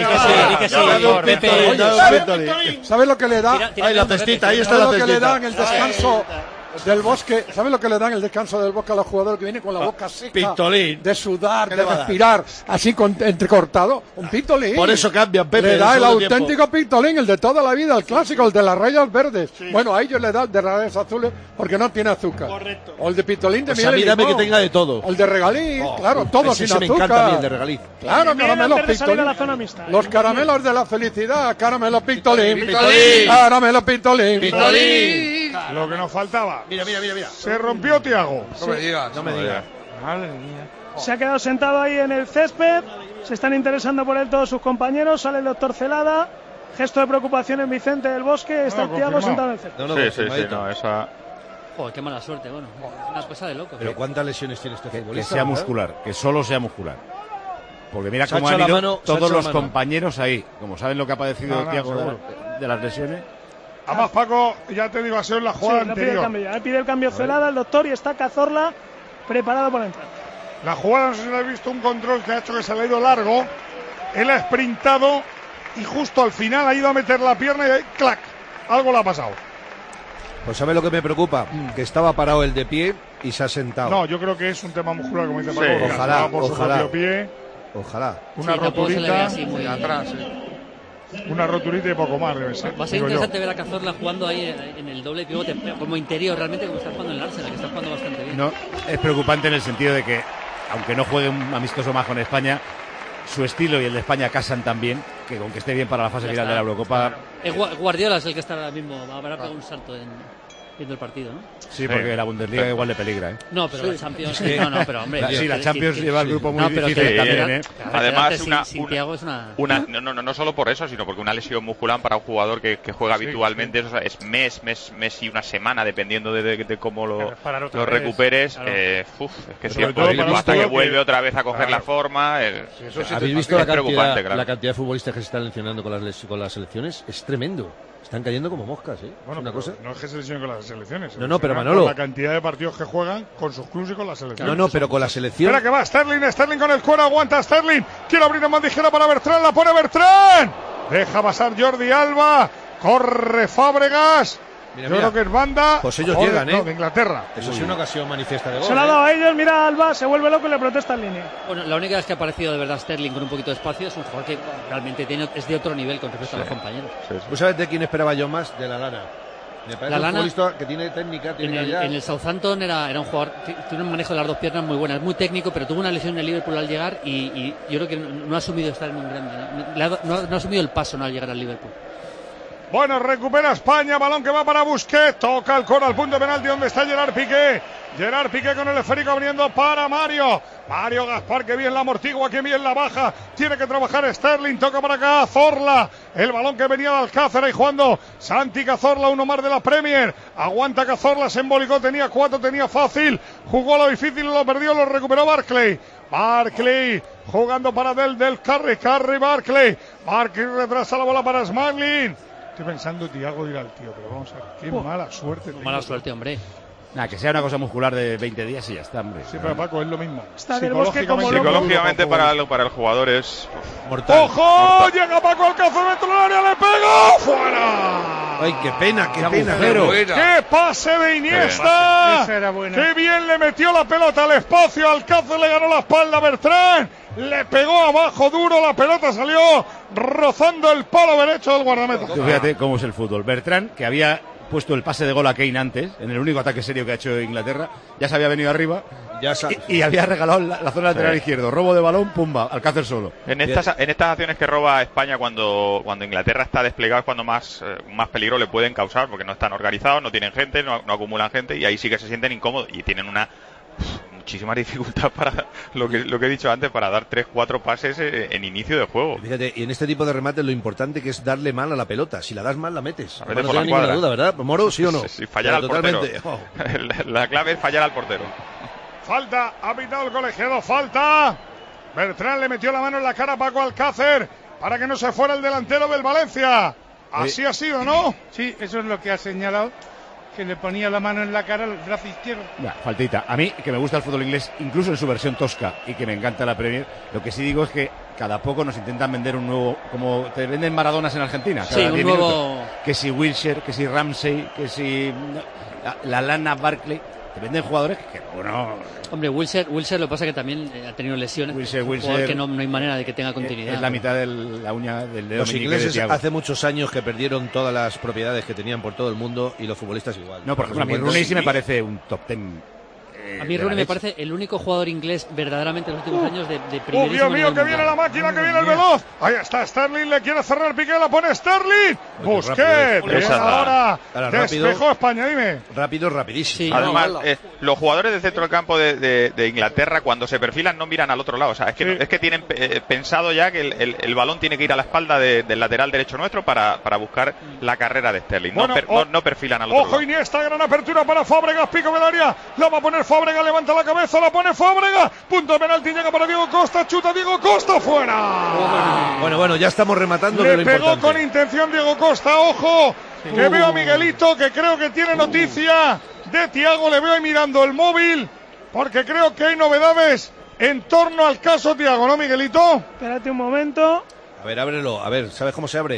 ¿Sabes lo que le da? Ahí la cestita, ahí está la ¿Sabes lo que le cestita. da en el descanso del Bosque? ¿Sabes lo que le da en el descanso del Bosque a los jugadores que vienen con la boca seca? Pitolín. De sudar, ¿Qué de le va a dar? respirar, así entrecortado. Un pitolín. Por eso cambian, Pepe. Le da el segundo auténtico pitolín, el de toda la vida, el clásico, el de las rayas verdes. Bueno, a ellos le da el de rayas azules porque no tiene azúcar. Correcto. O el de pitolín de Pues a miel mí y dame limón. que tenga de todo. O el de regaliz, claro, todo ese sin me azúcar. encanta a mí, el de regaliz. Claro, Bien, caramelos antes de salir a pitolín. la zona mixta. Los caramelos de la felicidad, caramelos pitolín. Pitolín. Caramelos pitolín. Pitolín. Lo que nos faltaba. Mira. Se rompió Tiago. No me digas. Madre mía. Se ha quedado sentado ahí en el césped. Se están interesando por él todos sus compañeros. Sale el doctor Celada. Gesto de preocupación en Vicente del Bosque. Está No, Tiago confirmado. sentado en el césped. Sí, no, esa... Joder, qué mala suerte, bueno. Es una cosa de loco. Pero ¿cuántas lesiones tiene este Que futbolista? sea muscular, que solo sea muscular. Porque mira Se ha cómo hecho han la ido mano, se ha todos hecho los la mano. compañeros ahí. Como saben lo que ha padecido No, Tiago seguro. de las lesiones. Además, Paco, ya te digo, ha sido en la Sí, jugada le pide el anterior. cambio ya. Le pide el cambio Celada, el doctor, y está Cazorla preparado para entrar. La jugada, no sé si lo habéis visto, un control que ha hecho que se le ha ido largo. Él ha sprintado y justo al final ha ido a meter la pierna y ahí, ¡clac! Algo le ha pasado. Pues ¿sabes lo que me preocupa? Que estaba parado el de pie y se ha sentado. No, yo creo que es un tema muscular, como dice Paco. Sí, que ojalá, estaba por su ojalá. propio pie. Ojalá. Una Sí, tampoco se le ve roturita. así muy atrás, una roturita y poco más debe ser. Va a ser digo yo. interesante ver a Cazorla jugando ahí en el doble pivote como interior, realmente como está jugando en el Arsenal, que está jugando bastante bien. No, es preocupante en el sentido de que, aunque no juegue un amistoso más con España, su estilo y el de España casan tan bien que con que esté bien para la fase Ya final está. de la Eurocopa. Guardiola es el que está ahora mismo, habrá pegado un salto viendo el partido, ¿no? Sí, porque la Bundesliga igual le peligra, ¿eh? No, pero la Champions... Sí. No, pero hombre... Sí, la Champions lleva el grupo muy No, pero difícil que- también, que- ¿eh? Además, sin Thiago es una... no solo por eso, sino porque una lesión muscular para un jugador que juega habitualmente eso es mes y una semana, dependiendo de cómo lo recuperes. claro. Es que es Sobre tiempo todo de para un hasta que jugador vuelve que- otra vez a coger la forma. ¿Habéis visto es preocupante, claro. la cantidad de futbolistas que se están lesionando con las selecciones? Es tremendo. Están cayendo como moscas, ¿eh? Bueno, Es una pero cosa. no es que se lesionen con las selecciones. No, pero Con Manolo. la cantidad de partidos que juegan con sus clubes y con las selecciones. No, pero con la selección. Espera que va Sterling con el cuero, aguanta Sterling. Quiere abrir en bandejera para Bertrán, la pone Bertrán. Deja pasar Jordi Alba. Corre Fábregas. Mira, Yo mira. creo que es banda. Pues ellos Joder, llegan, ¿eh? No, de Inglaterra. Eso es una ocasión manifiesta de gol. Se lo ha dado a ellos, mira a Alba, se vuelve loco y le protesta en línea. Bueno, la única vez que ha aparecido de verdad Sterling con un poquito de espacio es un jugador que realmente es de otro nivel con respecto a los compañeros. ¿Tú sabes de quién esperaba yo más? De la Lana. Me parece Lallana, un futbolista que tiene técnica, tiene calidad. En el Southampton era un jugador, tiene un manejo de las dos piernas muy buenas, muy técnico, pero tuvo una lesión en el Liverpool al llegar y yo creo que no ha asumido estar en un grande, no ha asumido el paso al llegar al Liverpool. Bueno, recupera España, balón que va para Busquets, toca el coro al punto de penalti donde está Gerard Piqué. Gerard Piqué con el esférico abriendo para Mario. Mario Gaspar, que bien la amortigua, que bien la baja. Tiene que trabajar Sterling, toca para acá Cazorla. El balón que venía de Alcácer ahí jugando Santi Cazorla, uno más de la Premier. Aguanta Cazorla, se embolicó, tenía 4, tenía fácil. Jugó lo difícil, lo perdió, lo recuperó Barclay. Barclay jugando para del Carry Barclay. Barclay retrasa la bola para Smalling. Estoy pensando, Thiago dirá al tío, pero vamos a ver, qué mala suerte. Mala suerte, hombre. Nada, que sea una cosa muscular de 20 días y ya está, hombre. Sí, pero Paco, es lo mismo. Está del Bosque como loco. Psicológicamente para el jugador es mortal. ¡Ojo! Llega Paco Alcácer dentro del área, le pega. ¡Fuera! Ay, qué pena. ¡Qué pase de Iniesta! Esa era buena. ¡Qué bien le metió la pelota al espacio! Alcácer le ganó la espalda a Bertrand. Le pegó abajo duro, la pelota salió rozando el palo derecho del guardameta. Fíjate cómo es el fútbol. Bertrand, que había puesto el pase de gol a Kane antes, en el único ataque serio que ha hecho Inglaterra, ya se había venido arriba y había regalado la zona lateral izquierdo. Robo de balón, pumba, Alcácer solo. En estas acciones que roba España cuando Inglaterra está desplegado es cuando más peligro le pueden causar, porque no están organizados, no tienen gente, no acumulan gente, y ahí sí que se sienten incómodos y tienen muchísima dificultad para lo que he dicho antes, para dar 3-4 pases en inicio de juego. Fíjate, y en este tipo de remates lo importante que es darle mal a la pelota. Si la das mal, la metes. No tengo ninguna duda, ¿verdad? ¿Moro, sí o no? Sí, fallar al portero. La clave es fallar al portero. Falta, ha pitado el colegiado, falta. Bertrand le metió la mano en la cara a Paco Alcácer para que no se fuera el delantero del Valencia. Así ha sido, ¿no? Sí, eso es lo que ha señalado, que le ponía la mano en la cara al brazo izquierdo. Faltita. A mí, que me gusta el fútbol inglés, incluso en su versión tosca, y que me encanta la Premier, lo que sí digo es que cada poco nos intentan vender un nuevo, como te venden Maradonas en Argentina. Sí, un nuevo. Que si Wilshere, que si Ramsey, que si la Lana Barkley. Te venden jugadores que bueno. Hombre, Wilshere lo que pasa es que también ha tenido lesiones. Wilshere que no hay manera de que tenga continuidad. Es la mitad de la uña del dedo. Los ingleses hace muchos años que perdieron todas las propiedades que tenían por todo el mundo, y los futbolistas igual. No, por ejemplo, a mí Rooney sí me parece un top 10. A mí Rooney me parece el único jugador inglés verdaderamente en los últimos años de primerísimo Dios mío, nivel que viene la máquina, que viene el veloz. Ahí está Sterling, le quiere cerrar Piqué, la pone Sterling. Busquets, ahora despejó España, dime. Rapidísimo. Sí, además, los jugadores del centro del campo de Inglaterra, cuando se perfilan, no miran al otro lado. O sea, es que tienen pensado ya que el balón tiene que ir a la espalda del lateral derecho nuestro para buscar la carrera de Sterling. Bueno, no perfilan al otro lado. Ojo, Iniesta, gran apertura para Fábregas, pico del área. La va a poner Fábregas, levanta la cabeza, la pone Fábregas. Punto de penalti, llega para Diego Costa, chuta Diego Costa, fuera. Bueno, ya estamos rematando. Le pegó con intención Diego Costa, ojo. Que veo a Miguelito, que creo que tiene noticia de Thiago. Le veo ahí mirando el móvil, porque creo que hay novedades en torno al caso Thiago, ¿no, Miguelito? Espérate un momento. A ver, ábrelo. A ver, ¿sabes cómo se abre?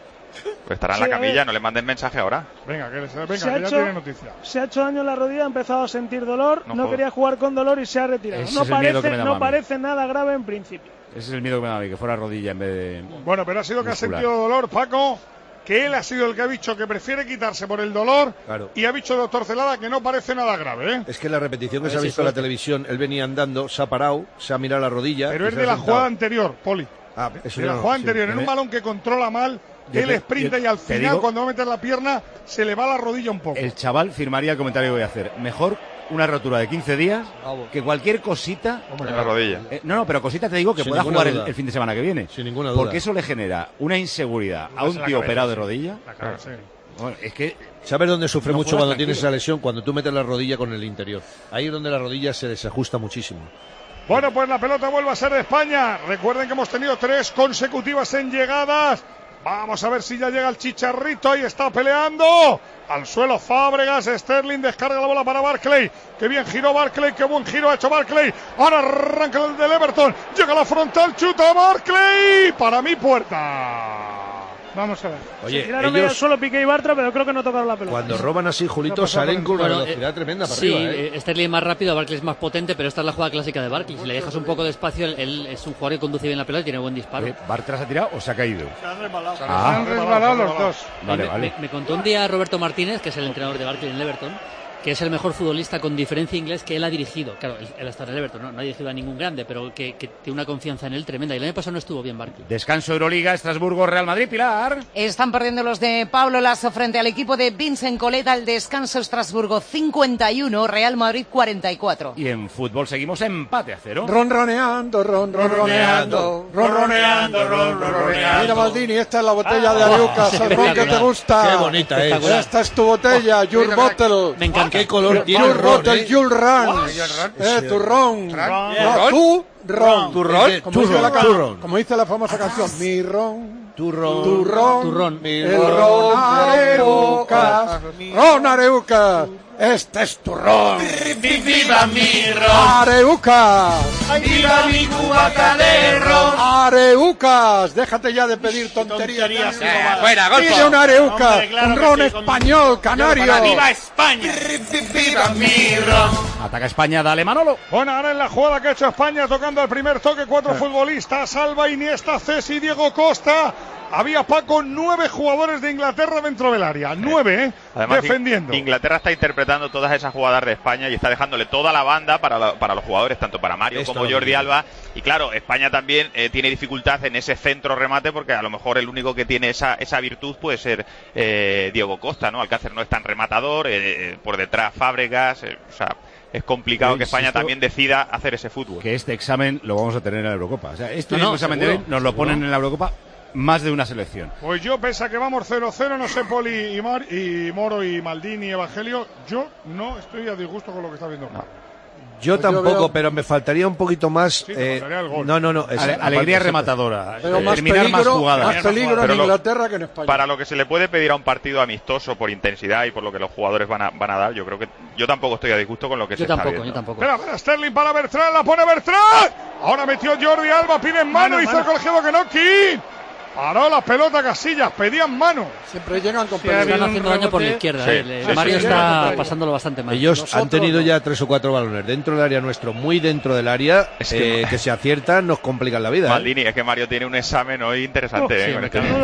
Pues estará en la camilla, no le manden mensaje ahora. Venga, que ya tiene noticia. Se ha hecho daño en la rodilla, ha empezado a sentir dolor, no quería jugar con dolor y se ha retirado. No parece nada grave en principio. Ese es el miedo que me da a mí, que fuera rodilla en vez de... Bueno, pero ha sido que ha sentido dolor, Paco, que él ha sido el que ha dicho que prefiere quitarse por el dolor, y ha dicho el doctor Celada que no parece nada grave, ¿eh? Es que la repetición que se ha visto en la televisión, él venía andando, se ha parado, se ha mirado la rodilla... Pero es de la jugada anterior, Poli. De la jugada anterior, en un balón que controla mal... Él sprinta y al final, cuando va a meter la pierna, se le va la rodilla un poco. El chaval firmaría el comentario que voy a hacer. Mejor una rotura de 15 días que cualquier cosita... En la rodilla. No, pero cosita te digo que pueda jugar el fin de semana que viene. Sin ninguna duda. Porque eso le genera una inseguridad a un tío operado de rodilla. Bueno, es que... ¿Sabes dónde sufre mucho cuando tienes esa lesión? Cuando tú metes la rodilla con el interior. Ahí es donde la rodilla se desajusta muchísimo. Bueno, pues la pelota vuelve a ser de España. Recuerden que hemos tenido 3 consecutivas en llegadas. Vamos a ver si ya llega el Chicharrito. Ahí está peleando. Al suelo Fábregas. Sterling descarga la bola para Barkley. Qué bien giró Barkley. Qué buen giro ha hecho Barkley. Ahora arranca el del Everton. Llega la frontal. Chuta Barkley. Para mí, puerta. Vamos a ver. Oye, tiraron ellos... solo Piqué y Bartra, pero creo que no tocaron la pelota. Cuando roban así, Julito, salen con una velocidad tremenda para arriba. Sterling es más rápido, Barkley es más potente, pero esta es la jugada clásica de Barkley. Si le dejas un poco de espacio, él es un jugador que conduce bien la pelota y tiene buen disparo. ¿Bartra se ha tirado o se ha caído? Se han resbalado. Se han resbalado los dos. Vale. Me contó un día Roberto Martínez, que es el entrenador de Barkley en el Everton, que es el mejor futbolista con diferencia inglés que él ha dirigido. Claro, él está en el Everton, no ha dirigido a ningún grande, pero que tiene una confianza en él tremenda. Y el año pasado no estuvo bien Barkley. Descanso Euroliga, Estrasburgo, Real Madrid, Pilar. Están perdiendo los de Pablo Lasso frente al equipo de Vincent Coleta. El descanso Estrasburgo 51, Real Madrid 44. Y en fútbol seguimos empate a 0. Ronroneando. Mira, Maldini, esta es la botella de Ariucas, el ron que te gusta. Qué bonita es. Esta es tu botella, your bottle. Me encanta. ¿Qué color tiene? Your bottle, your ron. Tu ron. Tu ron. Como dice la famosa canción, mi ron. Tu ron. El ron Areucas. Ron Areucas. Este es tu ron. ¡Viva mi ron! ¡Areucas! ¡Viva mi cubata de ron! ¡Areucas! Déjate ya de pedir tonterías. Fuera, Golfo. Pide un Areucas, un ron español, canario. ¡Viva España! ¡Viva mi ron! Ataca España, dale Manolo. Bueno, ahora en la jugada que ha hecho España, tocando el primer toque, 4 futbolistas, Alba, Iniesta, Cesi, Diego Costa. Había, Paco, 9 jugadores de Inglaterra dentro del área. 9, Además, defendiendo. Inglaterra está interpretando todas esas jugadas de España y está dejándole toda la banda para los jugadores, tanto para Mario como Jordi Alba. Y claro, España también tiene dificultad en ese centro remate, porque a lo mejor el único que tiene esa virtud puede ser Diego Costa, ¿no? Alcácer no es tan rematador, por detrás Fábregas, o sea... Es complicado que España también decida hacer ese fútbol. Que este examen lo vamos a tener en la Eurocopa. O sea, este mismo examen de hoy nos lo ponen en la Eurocopa más de una selección. Pues yo, pese a que vamos 0-0, no sé, Poli y Moro y Maldini y Evangelio, yo no estoy a disgusto con lo que está viendo. Yo tampoco, pero me faltaría un poquito más. Sí, faltaría el gol. No. Alegría rematadora. Pero más terminar peligro, más jugadas. Más peligro en Inglaterra que en España. Para lo que se le puede pedir a un partido amistoso por intensidad y por lo que los jugadores van a dar, yo creo que yo tampoco estoy a disgusto con lo que se está viendo. Yo tampoco. Espera, Sterling para Bertrand, la pone Bertrand. Ahora metió Jordi Alba, pide en mano, hizo el colegiado que no, King. Paró la pelota Casillas, pedían mano. Siempre llegan con peligro. Están haciendo daño por la izquierda. Mario está pasándolo bastante mal. Ellos han tenido ya 3 o 4 balones dentro del área nuestro, muy dentro del área, que se aciertan, nos complican la vida. Maldini, es que Mario tiene un examen hoy interesante.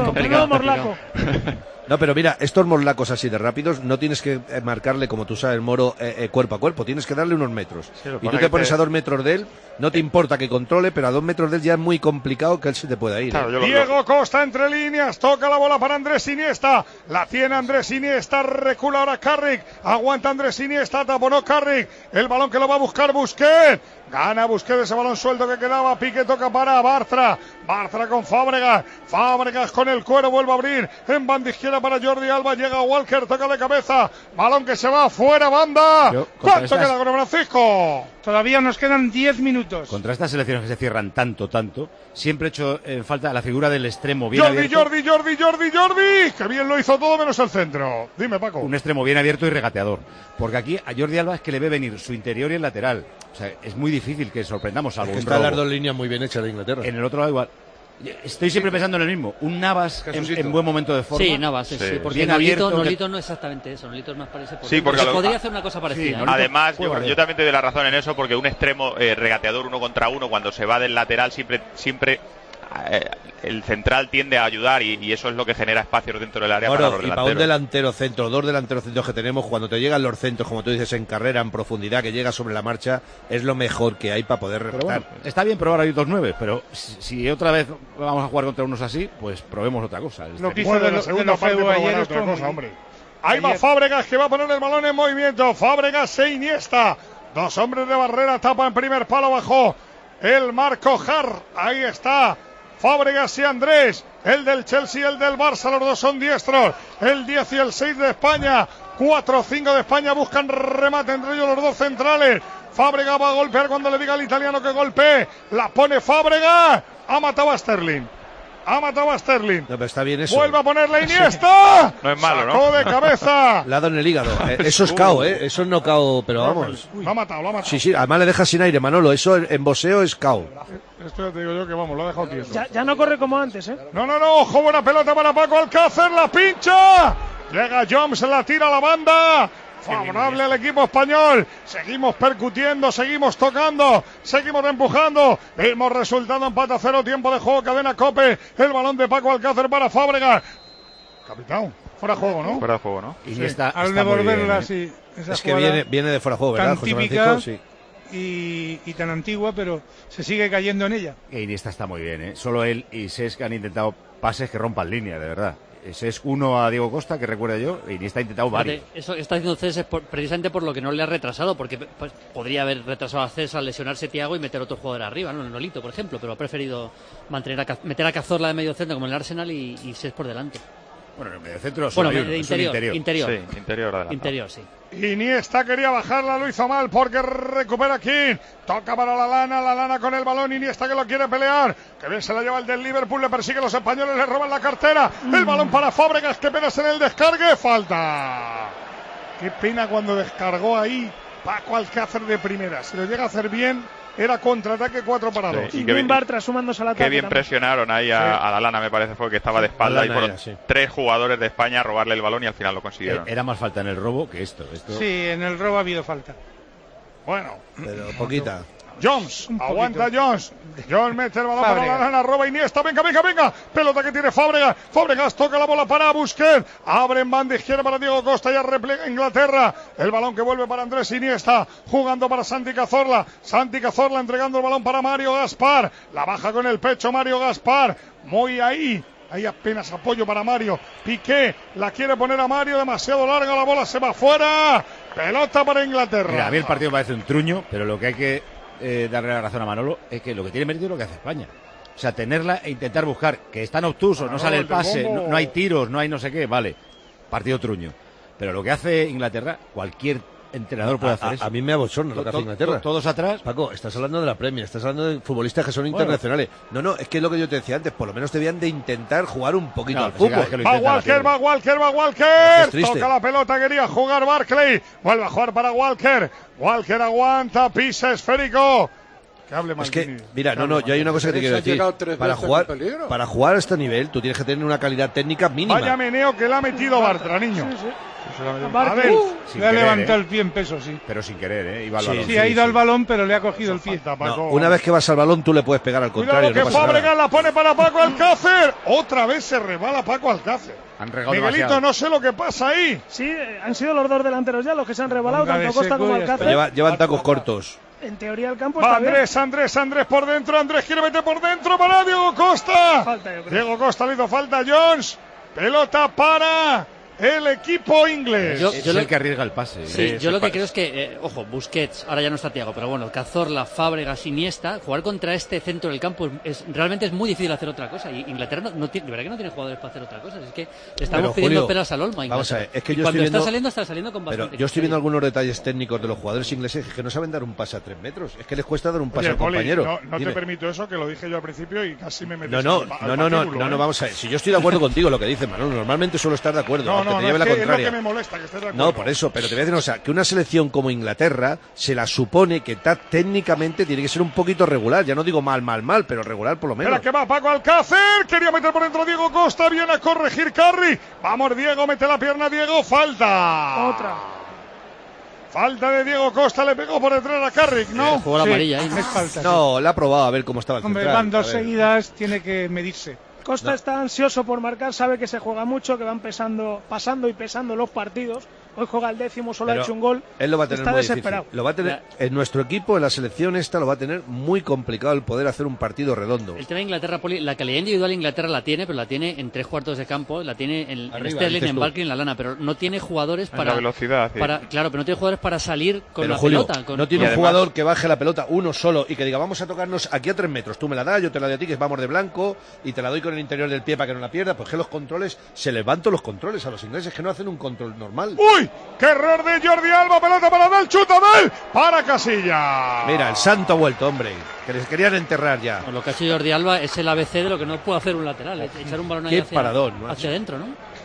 No, pero mira, estos morlacos así de rápidos no tienes que marcarle, como tú sabes, Moro, cuerpo a cuerpo, tienes que darle unos metros. Sí, y tú te pones a 2 metros de él, no te importa que controle, pero a 2 metros de él ya es muy complicado que él se te pueda ir. Claro, Diego Costa entre líneas, toca la bola para Andrés Iniesta, la tiene Andrés Iniesta, recula ahora Carrick, aguanta Andrés Iniesta, taponó Carrick, el balón que lo va a buscar Busquets. Gana Busquets ese balón suelto que quedaba. Pique toca para Bartra. Bartra con Fábregas. Fábregas con el cuero. Vuelve a abrir en banda izquierda para Jordi Alba. Llega Walker. Toca de cabeza. Balón que se va fuera, banda. ¿Cuánto queda con Francisco? Todavía nos quedan 10 minutos. Contra estas selecciones que se cierran tanto, siempre he hecho falta la figura del extremo bien abierto. Jordi. Que bien lo hizo todo menos el centro. Dime, Paco. Un extremo bien abierto y regateador. Porque aquí a Jordi Alba es que le ve venir su interior y el lateral. O sea, es muy difícil que sorprendamos algo. Están las 2 líneas muy bien hechas de Inglaterra. En el otro lado igual. Estoy siempre pensando en el mismo. Un Navas en buen momento de forma. Sí, Navas, sí. Porque Nolito no es exactamente eso. Nolito es más parecido. Sí, porque podría hacer una cosa parecida. Sí, además, yo también te doy la razón en eso, porque un extremo regateador 1 contra 1, cuando se va del lateral, siempre el central tiende a ayudar y eso es lo que genera espacios dentro del área para los delanteros. Y para un delantero centro, 2 delanteros centros que tenemos, cuando te llegan los centros, como tú dices, en carrera, en profundidad, que llega sobre la marcha, es lo mejor que hay para poder rematar. Bueno, está bien probar ahí 2-9, pero si otra vez vamos a jugar contra unos así, pues probemos otra cosa. Lo que hizo de la segunda parte ayer otra cosa, hombre. Ahí va Fábregas, que va a poner el balón en movimiento. Fábregas e Iniesta. 2 hombres de barrera, tapa en primer palo, bajó el Marco Jar. Ahí está Fábregas y Andrés, el del Chelsea y el del Barça, los 2 son diestros. El 10 y el 6 de España, 4-5 de España, buscan remate entre ellos los 2 centrales. Fábregas va a golpear cuando le diga al italiano que golpee. La pone Fábregas, ha matado a Sterling. No, pero está bien eso. Vuelve a ponerle Iniesta. No es malo, sacó de cabeza. Le ha dado en el hígado. Eso es KO, Eso es no KO, pero vamos. Lo ha matado. Sí, además le deja sin aire, Manolo. Eso en boxeo es KO. Esto ya te digo yo que vamos, lo ha dejado tieso. Ya no corre como antes, No, ojo, buena pelota para Paco Alcácer, la pincha. Llega Jones, la tira a la banda. Favorable al equipo español. Seguimos percutiendo, seguimos tocando, seguimos empujando. Mismo resultado, empate a 0, tiempo de juego, cadena COPE. El balón de Paco Alcácer para Fábregas. Capitán, fuera de juego, ¿no? Fuera de juego, ¿no? Y está al devolverla así. Es que viene de fuera de juego, ¿verdad, tan José típica Francisco? Sí. Y tan antigua, pero se sigue cayendo en ella. Iniesta está muy bien, Solo él y Cesc han intentado pases que rompan línea, de verdad. Ese es uno a Diego Costa, que recuerda yo, y Iniesta ha intentado varios. Eso está haciendo César precisamente por lo que no le ha retrasado, porque pues, podría haber retrasado a César, lesionarse Thiago y meter otro jugador arriba, ¿no? Nolito, por ejemplo, pero ha preferido meter a Cazorla de medio centro como en el Arsenal y César por delante. Bueno, en el medio centro interior, sí. Iniesta quería bajarla, lo hizo mal porque recupera King. Toca para la lana con el balón. Iniesta que lo quiere pelear. Que bien se la lleva el del Liverpool, le persigue los españoles, le roban la cartera. El balón para Fábregas, que penas en el descargue. Falta. Qué pena cuando descargó ahí Paco Alcácer de primera. Si lo llega a hacer bien, era contraataque 4-2. Y bien Bartra sumándose al ataque. Qué bien también presionaron ahí a la Lana, me parece, fue que estaba de espalda y fueron 3 jugadores de España a robarle el balón y al final lo consiguieron. Era más falta en el robo que esto. Sí, en el robo ha habido falta. Bueno, pero poquita. Jones, aguanta Jones. Jones mete el balón para la Lana, roba Iniesta. Venga. Pelota que tiene Fábregas. Fábregas toca la bola para Busquets. Abre en banda izquierda para Diego Costa. Ya replega Inglaterra. El balón que vuelve para Andrés Iniesta. Jugando para Santi Cazorla. Santi Cazorla entregando el balón para Mario Gaspar. La baja con el pecho Mario Gaspar. Muy ahí. Hay apenas apoyo para Mario. Piqué la quiere poner a Mario. Demasiado larga. La bola se va fuera. Pelota para Inglaterra. Mira, a mí el partido me parece un truño, pero lo que hay que darle la razón a Manolo es que lo que tiene mérito es lo que hace España. O sea, tenerla e intentar buscar, que están obtusos, no sale el pase, no hay tiros, no hay no sé qué, vale, partido truño. Pero lo que hace Inglaterra, cualquier entrenador puede hacer eso. A mí me abochorna lo que hace Inglaterra. Todos atrás. Paco, estás hablando de la Premier, estás hablando de futbolistas que son internacionales. No, es que es lo que yo te decía antes, por lo menos debían de intentar jugar un poquito al fútbol. Va Walker. Toca la pelota, quería jugar Barkley. Vuelve a jugar para Walker. Walker aguanta, pisa esférico. Que hable es que, mira, yo hay una cosa que te quiero decir. Para jugar a este nivel, tú tienes que tener una calidad técnica mínima. Vaya meneo que le ha metido Bartra, niño. Sí. A ver, le ha levantado el pie en peso, sí. Pero sin querer, iba al balón. Sí, ha ido al balón, pero le ha cogido el pie. No, una vez que vas al balón, tú le puedes pegar al contrario. Cuidado que Fábregas la pone para Paco Alcácer. Otra vez se resbala Paco Alcácer. Han regado Miguelito, demasiado. No sé lo que pasa ahí. Sí, han sido los dos delanteros ya los que se han rebalado, tanto Costa como Alcácer. Llevan tacos cortos. En teoría el campo va está Andrés por dentro. Andrés quiere meter por dentro para Diego Costa. Diego Costa le hizo falta a Jones. Pelota para el equipo inglés. Es el que arriesga el pase. Sí, yo lo que creo es que, ojo, Busquets, ahora ya no está Thiago, pero bueno, Cazorla, Fábregas, Iniesta, jugar contra este centro del campo realmente es muy difícil hacer otra cosa. Y Inglaterra no tiene, de verdad que no tiene jugadores para hacer otra cosa. Es que le estamos pidiendo peras al olmo. Vamos a ver, es que yo cuando está saliendo con bastante. Pero yo estoy viendo algunos detalles técnicos de los jugadores ingleses que no saben dar un pase a 3 metros. Es que les cuesta dar un pase al compañero. No te permito eso, que lo dije yo al principio y casi me metí. No, vamos a ver. Si yo estoy de acuerdo contigo, lo que dice Manolo, normalmente suelo estar de acuerdo, aunque te lleve la contraria. Que me molesta que estés de acuerdo. No, por eso, pero te voy a decir una cosa, que una selección como Inglaterra se la supone que técnicamente tiene que ser un poquito regular, ya no digo mal, pero regular por lo menos. Espera que va Paco Alcácer, quería meter por dentro Diego Costa, viene a corregir Carri, vamos Diego, mete la pierna Diego, falta. Otra. Falta de Diego Costa, le pegó por detrás a Carrick, ¿no? Jugó la amarilla ahí. Es falta. No, la ha probado a ver cómo estaba el Hombre, central. van 2 seguidas, tiene que medirse. Costa está ansioso por marcar, sabe que se juega mucho, que van pasando y pesando los partidos. Hoy juega el 10º, solo ha hecho un gol. Él lo va a tener está muy desesperado. Difícil. Lo va a tener en nuestro equipo, en la selección esta, lo va a tener muy complicado el poder hacer un partido redondo. El tema de Inglaterra, Poli, la calidad individual Inglaterra la tiene, pero la tiene en 3 cuartos de campo, la tiene en Sterling, en Barkley, en la Lana, pero no tiene jugadores para... la velocidad. Sí. Claro, pero no tiene jugadores para salir con pero la Julio, pelota. No tiene un jugador que baje la pelota uno solo y que diga, vamos a tocarnos aquí a 3 metros. Tú me la das, yo te la doy a ti, que vamos de blanco, y te la doy con el interior del pie para que no la pierda. Pues que los controles, se levantan los controles a los ingleses, que no hacen un control normal. ¡Uy! ¡Qué error de Jordi Alba! Pelota para Del, chuta Del, para Casilla. Mira, el santo ha vuelto, hombre, que les querían enterrar ya. Lo que ha hecho Jordi Alba es el ABC de lo que no puede hacer un lateral, echar un balón ahí hacia adentro, ¿no?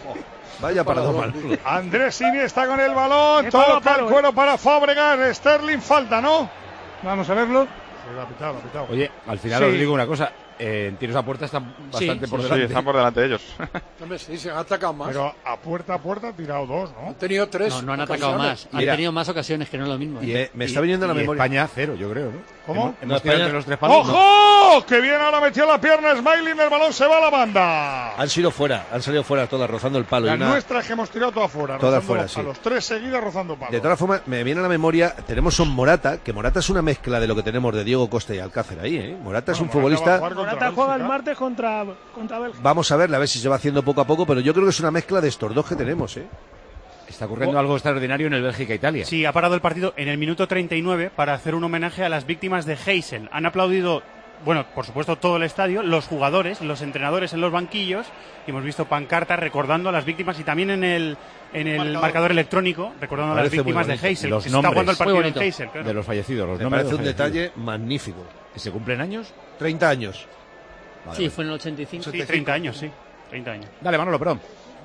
Vaya paradón. Andrés Iniesta con el balón, toca el cuero para Fábregas, Sterling, falta, ¿no? Vamos a verlo. Sí, la ha pitado. Oye, al final os digo una cosa. En tiros a puerta están bastante por delante. Sí, están por delante de ellos. Hombre, sí, se han atacado más. Pero a puerta ha tirado 2, ¿no? Han tenido 3. No han atacado más. Han tenido más ocasiones, que no es lo mismo. Y me está viniendo a la memoria. España 0, yo creo, ¿no? ¿Cómo? Hemos tirado entre los 3 palos. ¡Ojo! ¡Que bien! Ahora metió la pierna Smalling, el balón se va a la banda. Han salido fuera todas, rozando el palo. Las nuestras que hemos tirado todas fuera. Todas fuera, sí. A los 3 seguidas rozando palo. De todas formas, me viene a la memoria, tenemos un Morata, que Morata es una mezcla de lo que tenemos de Diego Costa y Alcácer ahí, ¿eh? Morata es un futbolista... Morata juega el martes contra Bélgica. Vamos a ver si se va haciendo poco a poco, pero yo creo que es una mezcla de estos dos que tenemos, ¿eh? Está ocurriendo algo extraordinario en el Bélgica-Italia. Sí, ha parado el partido en el minuto 39 para hacer un homenaje a las víctimas de Heysel. Han aplaudido, bueno, por supuesto todo el estadio, los jugadores, los entrenadores en los banquillos, y hemos visto pancartas recordando a las víctimas y también en el marcador electrónico recordando a las víctimas de Heysel. Los se está jugando el partido en Heysel, claro, de los fallecidos. Los me parece un detalle magnífico. ¿Se cumplen años? 30 años. Vale, sí, fue en el 85. Sí, 30 años, sí. 30 años. Dale, Manolo, perdón.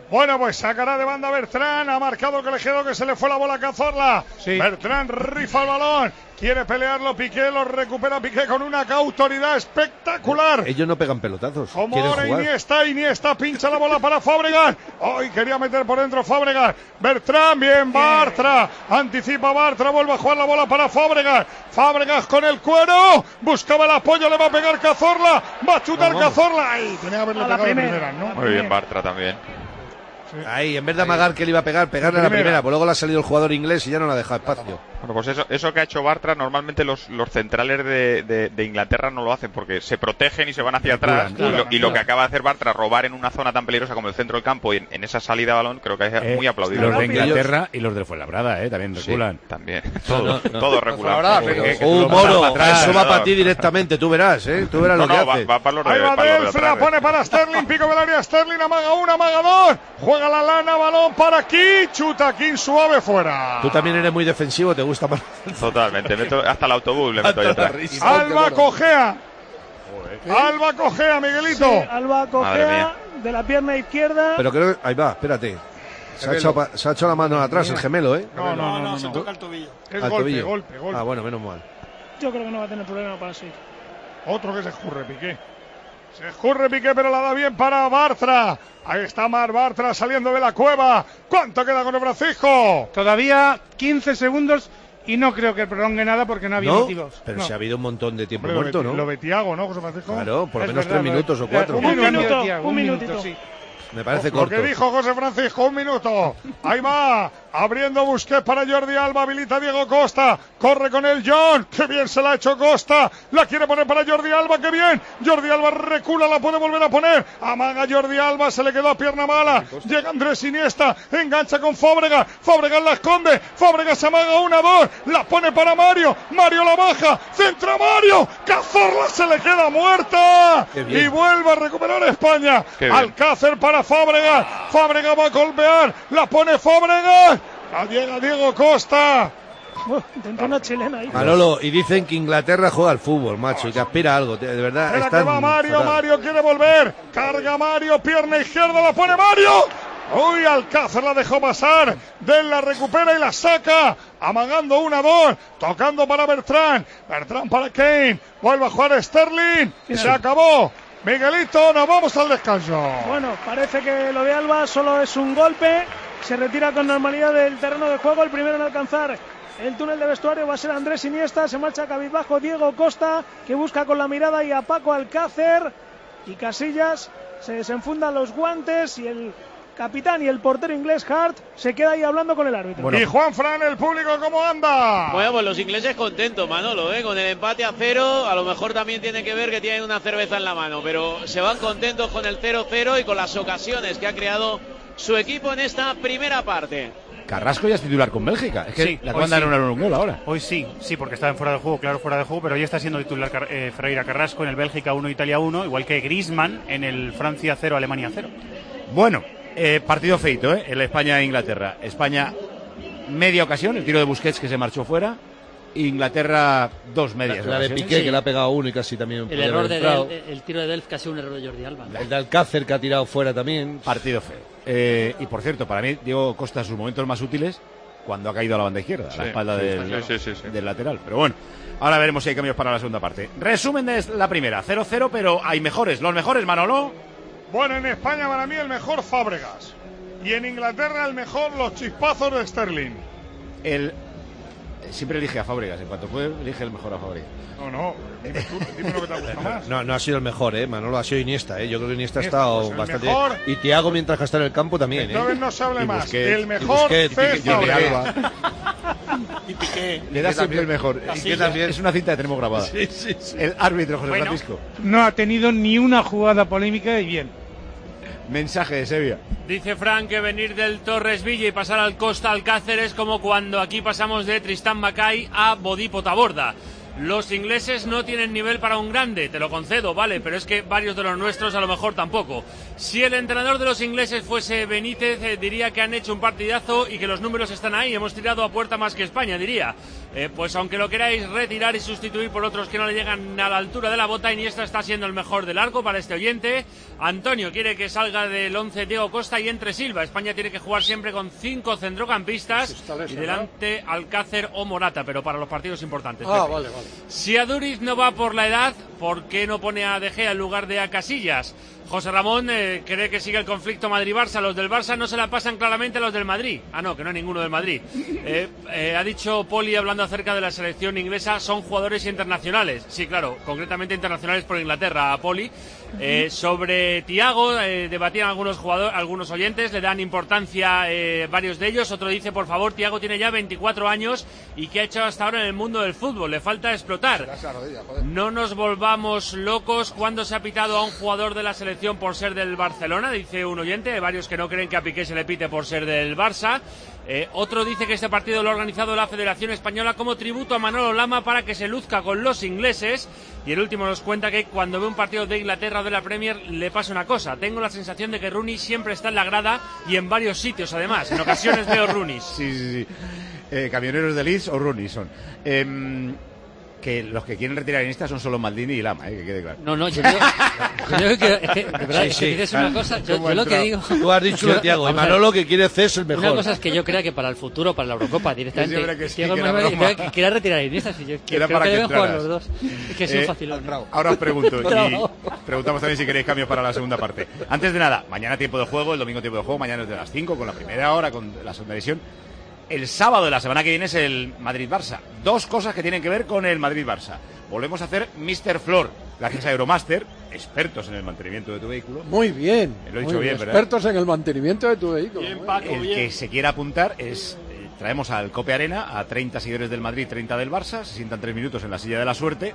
Bueno, pues sacará de banda Bertrand, ha marcado el colegiado que se le fue la bola a Cazorla. Sí. Bertrand rifa el balón, quiere pelearlo Piqué, lo recupera Piqué con una autoridad espectacular. Ellos no pegan pelotazos. Como ahora Iniesta pincha la bola para Fábregas. Hoy quería meter por dentro Fábregas. Bertrand, bien, Bartra, anticipa Bartra, vuelve a jugar la bola para Fábregas. Fábregas con el cuero, buscaba el apoyo, le va a pegar Cazorla, va a chutar Cazorla. Ay, tenía que haberle pegado de primera, ¿no? Muy bien, Bartra también. Sí. Ahí, en vez de amagar que le iba a pegarle a la primera, pues luego le ha salido el jugador inglés y ya no le ha dejado espacio. Bueno, pues eso que ha hecho Bartra, normalmente los centrales de Inglaterra no lo hacen porque se protegen y se van hacia atrás. Y lo que acaba de hacer Bartra, robar en una zona tan peligrosa como el centro del campo y en esa salida de balón, creo que es muy aplaudible. Los de Inglaterra y los del Fuenlabrada, también reculan. Sí, también. Todo regular. Moro, eso va para ti directamente, tú verás, tú verás lo que hace. Va para los de Ahí va Delf, la pone para Sterling, pico del área, Sterling, amaga una, amaga dos. Juega la lana, balón para King, chuta King suave fuera. Tú también eres muy defensivo, te gusta más. Totalmente, hasta el autobús le meto ahí atrás. Alba cojea. Alba cojea, Miguelito. Sí, Alba cojea de la pierna izquierda. Pero creo que, ahí va, espérate. Se ha echado la mano atrás el gemelo, No, se toca el tobillo. Es golpe. Ah, bueno, menos mal. Yo creo que no va a tener problema para seguir. Otro que se escurre, Piqué. Se escurre Piqué, pero la da bien para Bartra. Ahí está Mar Bartra saliendo de la cueva. ¿Cuánto queda con el Francisco? Todavía 15 segundos y no creo que prolongue nada porque no había motivos. Pero si ha habido un montón de tiempo muerto, ¿no? Lo de Thiago, ¿no, José Francisco? Claro, por lo menos 3 minutos o 4. Un minutito. Sí. Me parece corto. Lo que dijo José Francisco, un minuto. Ahí va, abriendo Busquets para Jordi Alba, habilita Diego Costa. Corre con el John, qué bien se la ha hecho Costa. La quiere poner para Jordi Alba, qué bien. Jordi Alba recula, la puede volver a poner. Amaga Jordi Alba, se le quedó a pierna mala. Llega Andrés Iniesta, engancha con Fábregas. Fábregas la esconde, Fábregas amaga una, dos. La pone para Mario, Mario la baja. Centra Mario, Cazorla se le queda muerta. Y vuelve a recuperar España. Alcácer para Fábregas, Fábregas va a golpear, la pone Fábregas, llega Diego Costa. Intentó una chilena ahí. Manolo, y dicen que Inglaterra juega al fútbol, macho, y que aspira a algo, de verdad. Espera que va Mario quiere volver, carga Mario, pierna izquierda, la pone Mario. Uy, Alcácer la dejó pasar, Del la recupera y la saca, amagando una, dos, tocando para Bertrand para Kane, vuelve a jugar Sterling, se acabó. Miguelito, nos vamos al descanso. Bueno, parece que lo de Alba solo es un golpe. Se retira con normalidad del terreno de juego. El primero en alcanzar el túnel de vestuario va a ser Andrés Iniesta. Se marcha cabizbajo Diego Costa, que busca con la mirada y a Paco Alcácer. Y Casillas se desenfunda los guantes y el capitán y el portero inglés Hart se queda ahí hablando con el árbitro. Bueno. Y Juan Fran, el público, ¿cómo anda? Bueno, pues los ingleses contentos, Manolo, con el empate a 0. A lo mejor también tiene que ver que tienen una cerveza en la mano, pero se van contentos con el 0-0 y con las ocasiones que ha creado su equipo en esta primera parte. Carrasco ya es titular con Bélgica. Es que sí, le acaban de dar un gol ahora. Hoy sí, porque estaba en fuera de juego, claro, fuera de juego, pero ya está siendo titular Ferreira Carrasco en el Bélgica 1, Italia 1, igual que Griezmann en el Francia 0, Alemania 0. Bueno, partido feito, el España-Inglaterra. España, media ocasión, el tiro de Busquets que se marchó fuera. Inglaterra, dos medias. La de Piqué, que le ha pegado uno y casi también. El error el tiro de Delf, casi un error de Jordi Alba. El de Alcácer, que ha tirado fuera también. Partido feo. Y por cierto, para mí, Diego Costa, sus momentos más útiles cuando ha caído a la banda izquierda, a la espalda del lateral. Pero bueno, ahora veremos si hay cambios para la segunda parte. Resumen de la primera: 0-0, pero hay mejores. Los mejores, Manolo. Bueno, en España para mí el mejor Fábregas. Y en Inglaterra el mejor los chispazos de Sterling. Siempre elige a Fábregas, en cuanto puede elige el mejor a Fábregas. No, dime lo que te ha gustado más. No ha sido el mejor, Manolo, ha sido Iniesta, Yo creo que Iniesta ha estado bastante mejor, y Thiago mientras está en el campo también, Entonces no se hable más. Busquets, el mejor es Fábregas. Y Piqué. Le da siempre el mejor. Es una cinta que tenemos grabada. Sí. El árbitro, José Francisco. No ha tenido ni una jugada polémica y bien. Mensaje de Sevilla. Dice Frank que venir del Torres Villa y pasar al Costa Alcácer es como cuando aquí pasamos de Tristán Macay a Bodipo Taborda. Los ingleses no tienen nivel para un grande, te lo concedo, vale, pero es que varios de los nuestros a lo mejor tampoco. Si el entrenador de los ingleses fuese Benítez, diría que han hecho un partidazo y que los números están ahí, hemos tirado a puerta más que España, diría. Pues aunque lo queráis retirar y sustituir por otros que no le llegan a la altura de la bota, Iniesta está siendo el mejor del arco para este oyente. Antonio quiere que salga del 11 Diego Costa y entre Silva. España tiene que jugar siempre con 5 centrocampistas y delante Alcácer o Morata, pero para los partidos importantes. Vale. Si Aduriz no va por la edad, ¿por qué no pone a De Gea en lugar de a Casillas? José Ramón cree que sigue el conflicto Madrid-Barça. Los del Barça no se la pasan claramente a los del Madrid. No, que no hay ninguno del Madrid. Ha dicho Poli, hablando acerca de la selección inglesa, son jugadores internacionales. Sí, claro, concretamente internacionales por Inglaterra, Poli. Sobre Thiago, debatían algunos oyentes, le dan importancia varios de ellos. Otro dice, por favor, Thiago tiene ya 24 años y ¿qué ha hecho hasta ahora en el mundo del fútbol? Le falta explotar. No nos volvamos locos cuando se ha pitado a un jugador de la selección por ser del Barcelona, dice un oyente. Hay varios que no creen que a Piqué se le pite por ser del Barça. Otro dice que este partido lo ha organizado la Federación Española como tributo a Manolo Lama para que se luzca con los ingleses. Y el último nos cuenta que cuando ve un partido de Inglaterra o de la Premier le pasa una cosa: tengo la sensación de que Rooney siempre está en la grada y en varios sitios además. En ocasiones veo Rooney. Sí. Camioneros de Leeds o Rooney son. Que los que quieren retirar a Iniesta son solo Maldini y Lama, que quede claro. No, yo creo que de verdad, es que dices una cosa, yo lo que digo... Tú has dicho de Thiago, y Manolo que quiere hacer el mejor. Una cosa es que yo crea que para el futuro, para la Eurocopa, directamente, Thiago que quiera retirar a Iniesta, si yo creo que deben jugar los dos. Es que es un facilón. Ahora os pregunto, y preguntamos también si queréis cambios para la segunda parte. Antes de nada, mañana tiempo de juego, el domingo tiempo de juego, mañana es de las 5, con la primera hora, con la segunda edición. El sábado de la semana que viene es el Madrid-Barça. Dos cosas que tienen que ver con el Madrid-Barça. Volvemos a hacer Mr. Flor, gracias a Euromaster, expertos en el mantenimiento de tu vehículo. Muy bien. Lo he dicho bien, ¿verdad? Expertos en el mantenimiento de tu vehículo. Bien, Paco, el que se quiera apuntar es... traemos al Cope Arena a 30 seguidores del Madrid, 30 del Barça, se sientan 3 minutos en la silla de la suerte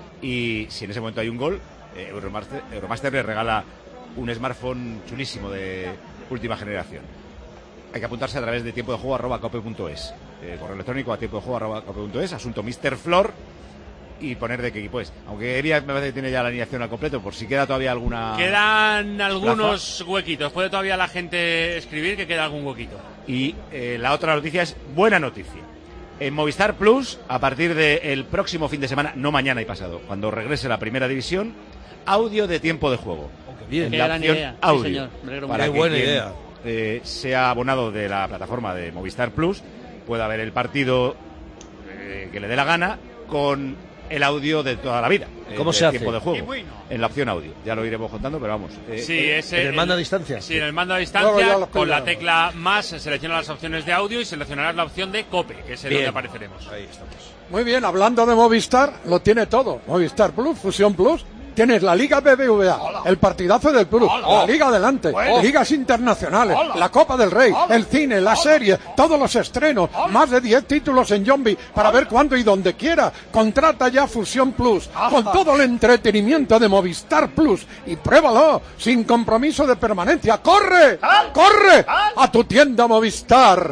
y si en ese momento hay un gol, Euromaster le regala un smartphone chulísimo de última generación. Hay que apuntarse a través de tiempodejuego@cope.es. Correo electrónico a tiempodejuego@cope.es, asunto Mr. Flor, y poner de qué equipo es. Aunque Eria me parece que tiene ya la alineación al completo, por si queda todavía alguna... Quedan algunos huequitos. Puede todavía la gente escribir que queda algún huequito. Y la otra noticia es buena noticia. En Movistar Plus, a partir del próximo fin de semana, no mañana y pasado, cuando regrese la primera división, audio de tiempo de juego. Bien. En la opción audio. Sí, señor. Para qué buena idea. Sea abonado de la plataforma de Movistar Plus, pueda ver el partido que le dé la gana con el audio de toda la vida. ¿Cómo se hace? Tiempo de juego. En la opción audio. Ya lo iremos contando, pero vamos. Es ¿En el mando a distancia? Sí, en el mando a distancia, con la tecla más, selecciona las opciones de audio y seleccionarás la opción de COPE, que es en donde apareceremos. Ahí estamos. Muy bien, hablando de Movistar, lo tiene todo. Movistar Plus, Fusión Plus. Tienes la Liga BBVA, el partidazo del club, la Liga Adelante, ligas internacionales, la Copa del Rey, el cine, la serie, todos los estrenos, más de 10 títulos en Yombi para ver cuándo y donde quiera. Contrata ya Fusión Plus con todo el entretenimiento de Movistar Plus y pruébalo sin compromiso de permanencia. ¡Corre! ¡Corre! A tu tienda Movistar.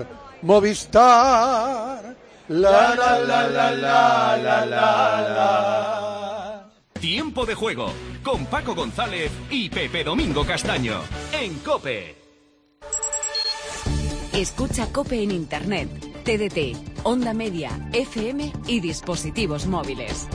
Movistar. La la la la la la la. Tiempo de juego con Paco González y Pepe Domingo Castaño en COPE. Escucha COPE en Internet, TDT, Onda Media, FM y dispositivos móviles.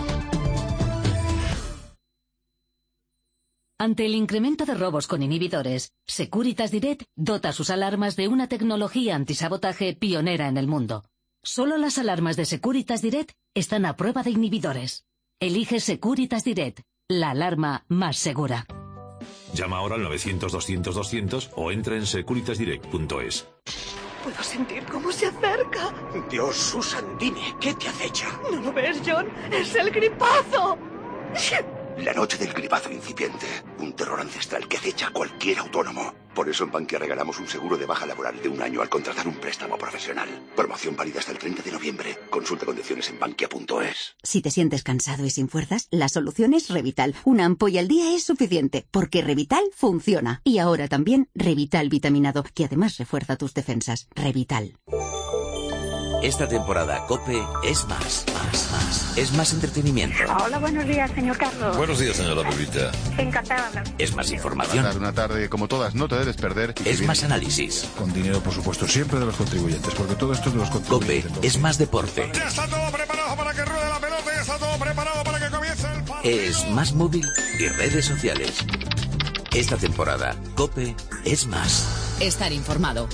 Ante el incremento de robos con inhibidores, Securitas Direct dota sus alarmas de una tecnología antisabotaje pionera en el mundo. Solo las alarmas de Securitas Direct están a prueba de inhibidores. Elige Securitas Direct, la alarma más segura. Llama ahora al 900-200-200 o entra en securitasdirect.es. Puedo sentir cómo se acerca. Dios, Susan, dime, ¿qué te acecha? ¿No lo ves, John? ¡Es el gripazo! La noche del gripazo incipiente. Un terror ancestral que acecha a cualquier autónomo. Por eso en Bankia regalamos un seguro de baja laboral de 1 año al contratar un préstamo profesional. Promoción válida hasta el 30 de noviembre. Consulta condiciones en bankia.es. Si te sientes cansado y sin fuerzas, la solución es Revital. Una ampolla al día es suficiente, porque Revital funciona. Y ahora también Revital vitaminado, que además refuerza tus defensas. Revital. Esta temporada COPE es más. Es más entretenimiento. Hola, buenos días, señor Carlos. Buenos días, señora Pepita. Encantada. Es más información. Una tarde como todas, no te debes perder. Es más análisis. Con dinero, por supuesto, siempre de los contribuyentes, porque todo esto es de los contribuyentes. COPE es más deporte. Ya está todo preparado para que ruede la pelota, ya está todo preparado para que comience el partido. Es más móvil y redes sociales. Esta temporada, COPE es más. Estar informado.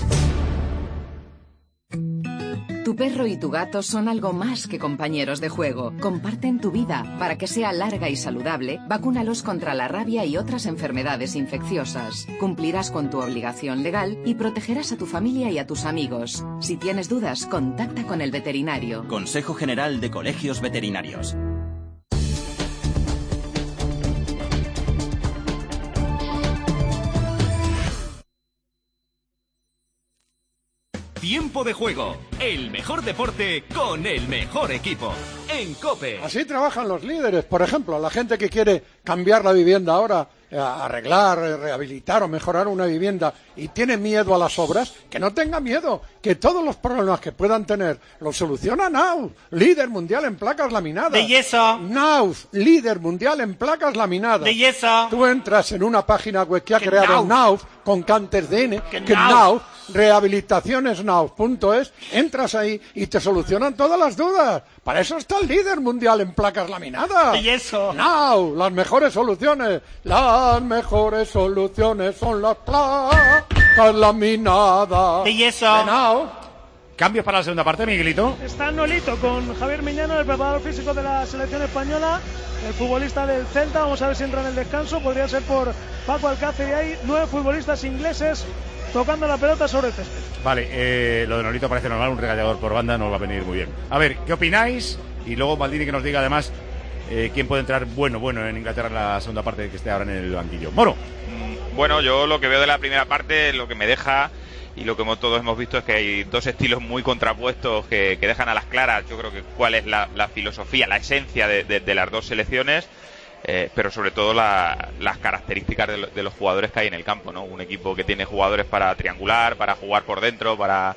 Tu perro y tu gato son algo más que compañeros de juego. Comparten tu vida. Para que sea larga y saludable, vacúnalos contra la rabia y otras enfermedades infecciosas. Cumplirás con tu obligación legal y protegerás a tu familia y a tus amigos. Si tienes dudas, contacta con el veterinario. Consejo General de Colegios Veterinarios. Tiempo de juego, el mejor deporte con el mejor equipo, en COPE. Así trabajan los líderes. Por ejemplo, la gente que quiere cambiar la vivienda ahora, arreglar, rehabilitar o mejorar una vivienda y tiene miedo a las obras, que no tenga miedo, que todos los problemas que puedan tener los soluciona Nauf, líder mundial en placas laminadas. De yeso. Nauf, líder mundial en placas laminadas. De yeso. Tú entras en una página web que ha creado Nauf con cantes de N, que Nauf. Nauf, rehabilitacionesnauf.es, entras ahí y te solucionan todas las dudas. Para eso está el líder mundial en placas laminadas. Y eso. Nauf, las mejores soluciones. Las mejores soluciones son las placas laminadas. Y eso. De Nauf. Cambios para la segunda parte, Miguelito. Está Nolito con Javier Miñano, el preparador físico de la selección española, el futbolista del Celta. Vamos a ver si entra en el descanso. Podría ser por Paco Alcácer y hay 9 futbolistas ingleses tocando la pelota sobre el césped. Vale, lo de Nolito parece normal, un regateador por banda nos va a venir muy bien. A ver, ¿qué opináis? Y luego Maldini que nos diga además quién puede entrar bueno en Inglaterra en la segunda parte que esté ahora en el banquillo. Moro. Bueno, yo lo que veo de la primera parte, lo que me deja y lo que todos hemos visto es que hay dos estilos muy contrapuestos que dejan a las claras, yo creo que cuál es la filosofía, la esencia de las dos selecciones. Pero sobre todo las características de los jugadores que hay en el campo, ¿no? Un equipo que tiene jugadores para triangular, para jugar por dentro, para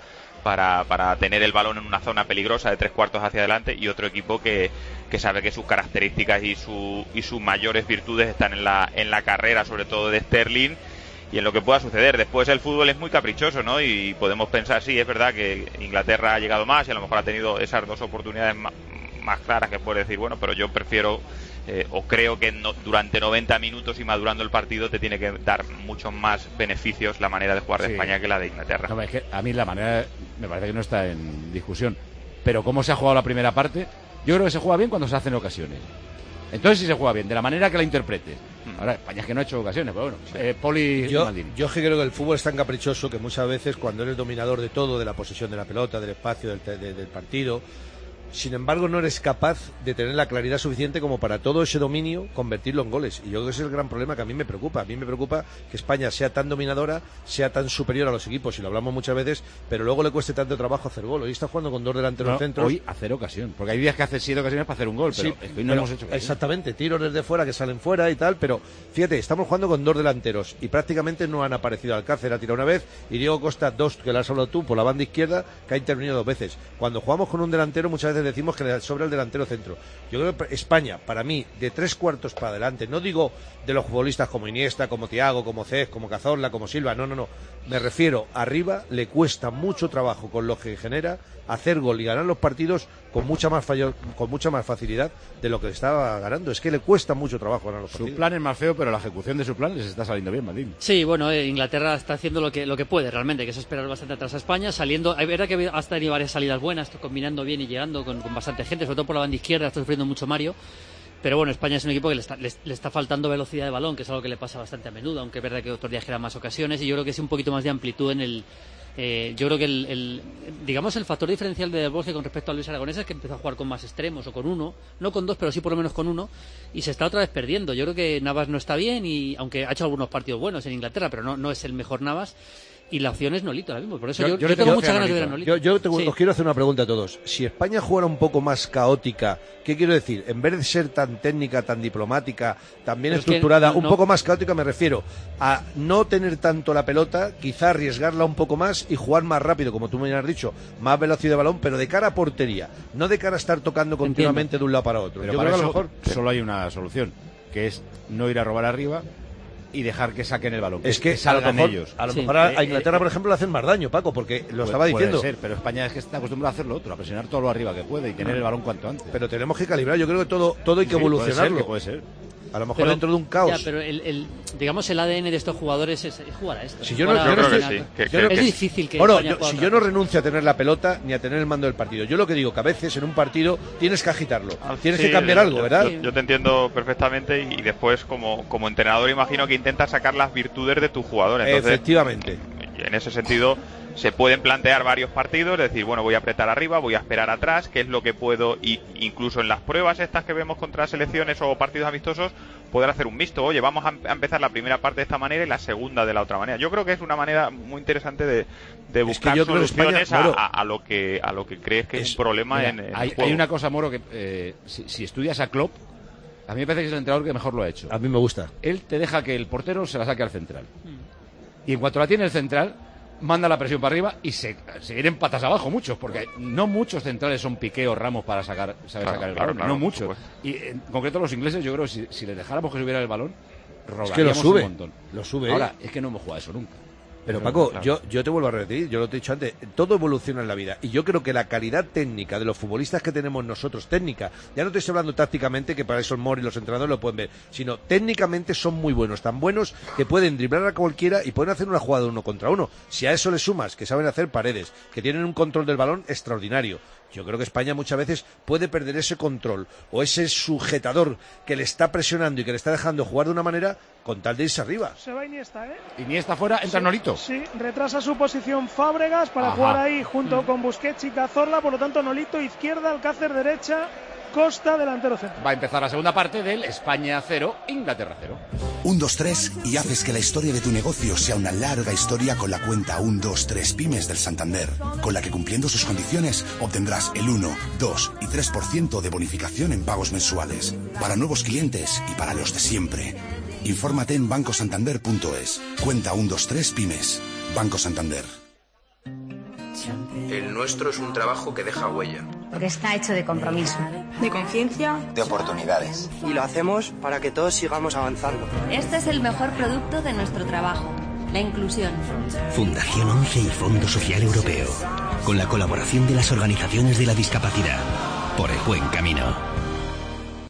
tener el balón en una zona peligrosa de 3/4 hacia adelante, y otro equipo que sabe que sus características y sus mayores virtudes están en la carrera, sobre todo de Sterling, y en lo que pueda suceder. Después el fútbol es muy caprichoso, ¿no? Y podemos pensar, sí, es verdad que Inglaterra ha llegado más y a lo mejor ha tenido esas dos oportunidades más claras que puede decir, bueno, pero yo prefiero o creo que durante 90 minutos y madurando el partido te tiene que dar muchos más beneficios la manera de jugar de España que la de Inglaterra. No, es que a mí la manera me parece que no está en discusión, pero cómo se ha jugado la primera parte, yo creo que se juega bien cuando se hacen ocasiones. Entonces sí se juega bien, de la manera que la interprete. Ahora, España es que no ha hecho ocasiones, pero bueno. Poli yo es que creo que el fútbol es tan caprichoso que muchas veces cuando eres dominador de todo, de la posesión de la pelota, del espacio, del partido, sin embargo no eres capaz de tener la claridad suficiente como para todo ese dominio convertirlo en goles. Y yo creo que ese es el gran problema que a mí me preocupa. A mí me preocupa que España sea tan dominadora, sea tan superior a los equipos, y lo hablamos muchas veces, pero luego le cueste tanto trabajo hacer gol. Hoy está jugando con 2 delanteros centros. Hoy hacer ocasión, porque hay días que hace 7 ocasiones para hacer un gol, pero sí, hoy no hemos hecho ocasión. Exactamente, tiros desde fuera que salen fuera y tal, pero fíjate, estamos jugando con 2 delanteros y prácticamente no han aparecido. Alcácer ha tirado una vez y Diego Costa 2, que la has hablado tú, por la banda izquierda, que ha intervenido 2 veces. Cuando jugamos con un delantero muchas veces decimos que le sobra el delantero centro. Yo creo que España, para mí, de 3/4 para adelante, no digo de los futbolistas como Iniesta, como Thiago, como Cesc, como Cazorla, como Silva, no, me refiero arriba, le cuesta mucho trabajo con lo que genera hacer gol y ganar los partidos con mucha más facilidad de lo que estaba ganando. Es que le cuesta mucho trabajo ganar los partidos. Su plan es más feo, pero la ejecución de su plan les está saliendo bien, Madrid. Sí, bueno, Inglaterra está haciendo lo que puede realmente, que es esperar bastante atrás a España, saliendo. Es verdad que ha tenido varias salidas buenas, combinando bien y llegando con bastante gente, sobre todo por la banda izquierda, está sufriendo mucho Mario. Pero bueno, España es un equipo que le está faltando velocidad de balón, que es algo que le pasa bastante a menudo, aunque es verdad que otros días generan más ocasiones, y yo creo que es un poquito más de amplitud en el... yo creo que el factor diferencial de Del Bosque con respecto a Luis Aragonés es que empezó a jugar con más extremos, o con uno, no con 2, pero sí por lo menos con uno, y se está otra vez perdiendo. Yo creo que Navas no está bien, y aunque ha hecho algunos partidos buenos en Inglaterra, pero no es el mejor Navas. y la opción es Nolito ahora mismo. Por eso yo tengo muchas ganas de ver a Nolito. Os quiero hacer una pregunta a todos. Si España jugara un poco más caótica, ¿qué quiero decir? En vez de ser tan técnica, tan diplomática, tan bien estructurada, un poco más caótica, me refiero a no tener tanto la pelota, quizá arriesgarla un poco más y jugar más rápido, como tú me has dicho, más velocidad de balón, pero de cara a portería, no de cara a estar tocando continuamente de un lado para otro. Pero yo creo que a lo mejor solo hay una solución, que es no ir a robar arriba y dejar que saquen el balón, es que salgan ellos. A lo mejor a Inglaterra, por ejemplo, le hacen más daño, Paco, porque lo estaba diciendo. Puede ser, pero España es que está acostumbrada a hacer lo otro, a presionar todo lo arriba que puede y tener el balón cuanto antes. Pero tenemos que calibrar, yo creo que todo hay que evolucionarlo. Puede ser. A lo mejor dentro de un caos. Ya, pero digamos el ADN de estos jugadores es jugar a esto. Si yo es difícil que si yo no renuncio a tener la pelota ni a tener el mando del partido. Yo lo que digo, que a veces en un partido tienes que agitarlo, tienes que cambiar algo, ¿verdad? Yo te entiendo perfectamente y después como entrenador imagino que intentas sacar las virtudes de tu jugador. Entonces, efectivamente. En ese sentido se pueden plantear varios partidos, decir, bueno, voy a apretar arriba, voy a esperar atrás, qué es lo que puedo, y incluso en las pruebas estas que vemos contra selecciones o partidos amistosos, poder hacer un mixto. Oye, vamos a empezar la primera parte de esta manera y la segunda de la otra manera. Yo creo que es una manera muy interesante de buscar soluciones a lo que crees que es un problema. Mira, en el hay juego. una cosa, Moro, que si estudias a Klopp, a mí me parece que es el entrenador que mejor lo ha hecho. A mí me gusta. Él te deja que el portero se la saque al central. Y en cuanto la tiene el central, manda la presión para arriba y se vienen patas abajo muchos, porque no muchos centrales son Piqué o Ramos para saber sacar el balón, no muchos. Y en concreto los ingleses, yo creo que si les dejáramos que subiera el balón, robaríamos un montón. Lo sube. Ahora, es que no hemos jugado eso nunca. Pero Paco, yo te vuelvo a repetir, yo lo te he dicho antes, todo evoluciona en la vida y yo creo que la calidad técnica de los futbolistas que tenemos nosotros, técnica, ya no te estoy hablando tácticamente, que para eso el Mori y los entrenadores lo pueden ver, sino técnicamente son muy buenos, tan buenos que pueden driblar a cualquiera y pueden hacer una jugada de 1 contra 1. Si a eso le sumas que saben hacer paredes, que tienen un control del balón extraordinario, yo creo que España muchas veces puede perder ese control o ese sujetador que le está presionando y que le está dejando jugar de una manera con tal de irse arriba. Se va Iniesta, Iniesta fuera, entra Nolito. Sí, retrasa su posición Fábregas para jugar ahí junto con Busquets y Cazorla, por lo tanto Nolito izquierda, Alcácer derecha, Costa delantero centro. Va a empezar la segunda parte del España 0, Inglaterra 0. 1, 2, 3 y haces que la historia de tu negocio sea una larga historia con la cuenta 1, 2, 3 Pymes del Santander, con la que cumpliendo sus condiciones obtendrás el 1, 2 y 3% de bonificación en pagos mensuales, para nuevos clientes y para los de siempre. Infórmate en bancosantander.es. Cuenta 1, 2, 3 Pymes. Banco Santander. El nuestro es un trabajo que deja huella. Porque está hecho de compromiso, de conciencia, de oportunidades. Y lo hacemos para que todos sigamos avanzando. Este es el mejor producto de nuestro trabajo, la inclusión. Fundación 11 y Fondo Social Europeo, con la colaboración de las organizaciones de la discapacidad. Por el buen camino.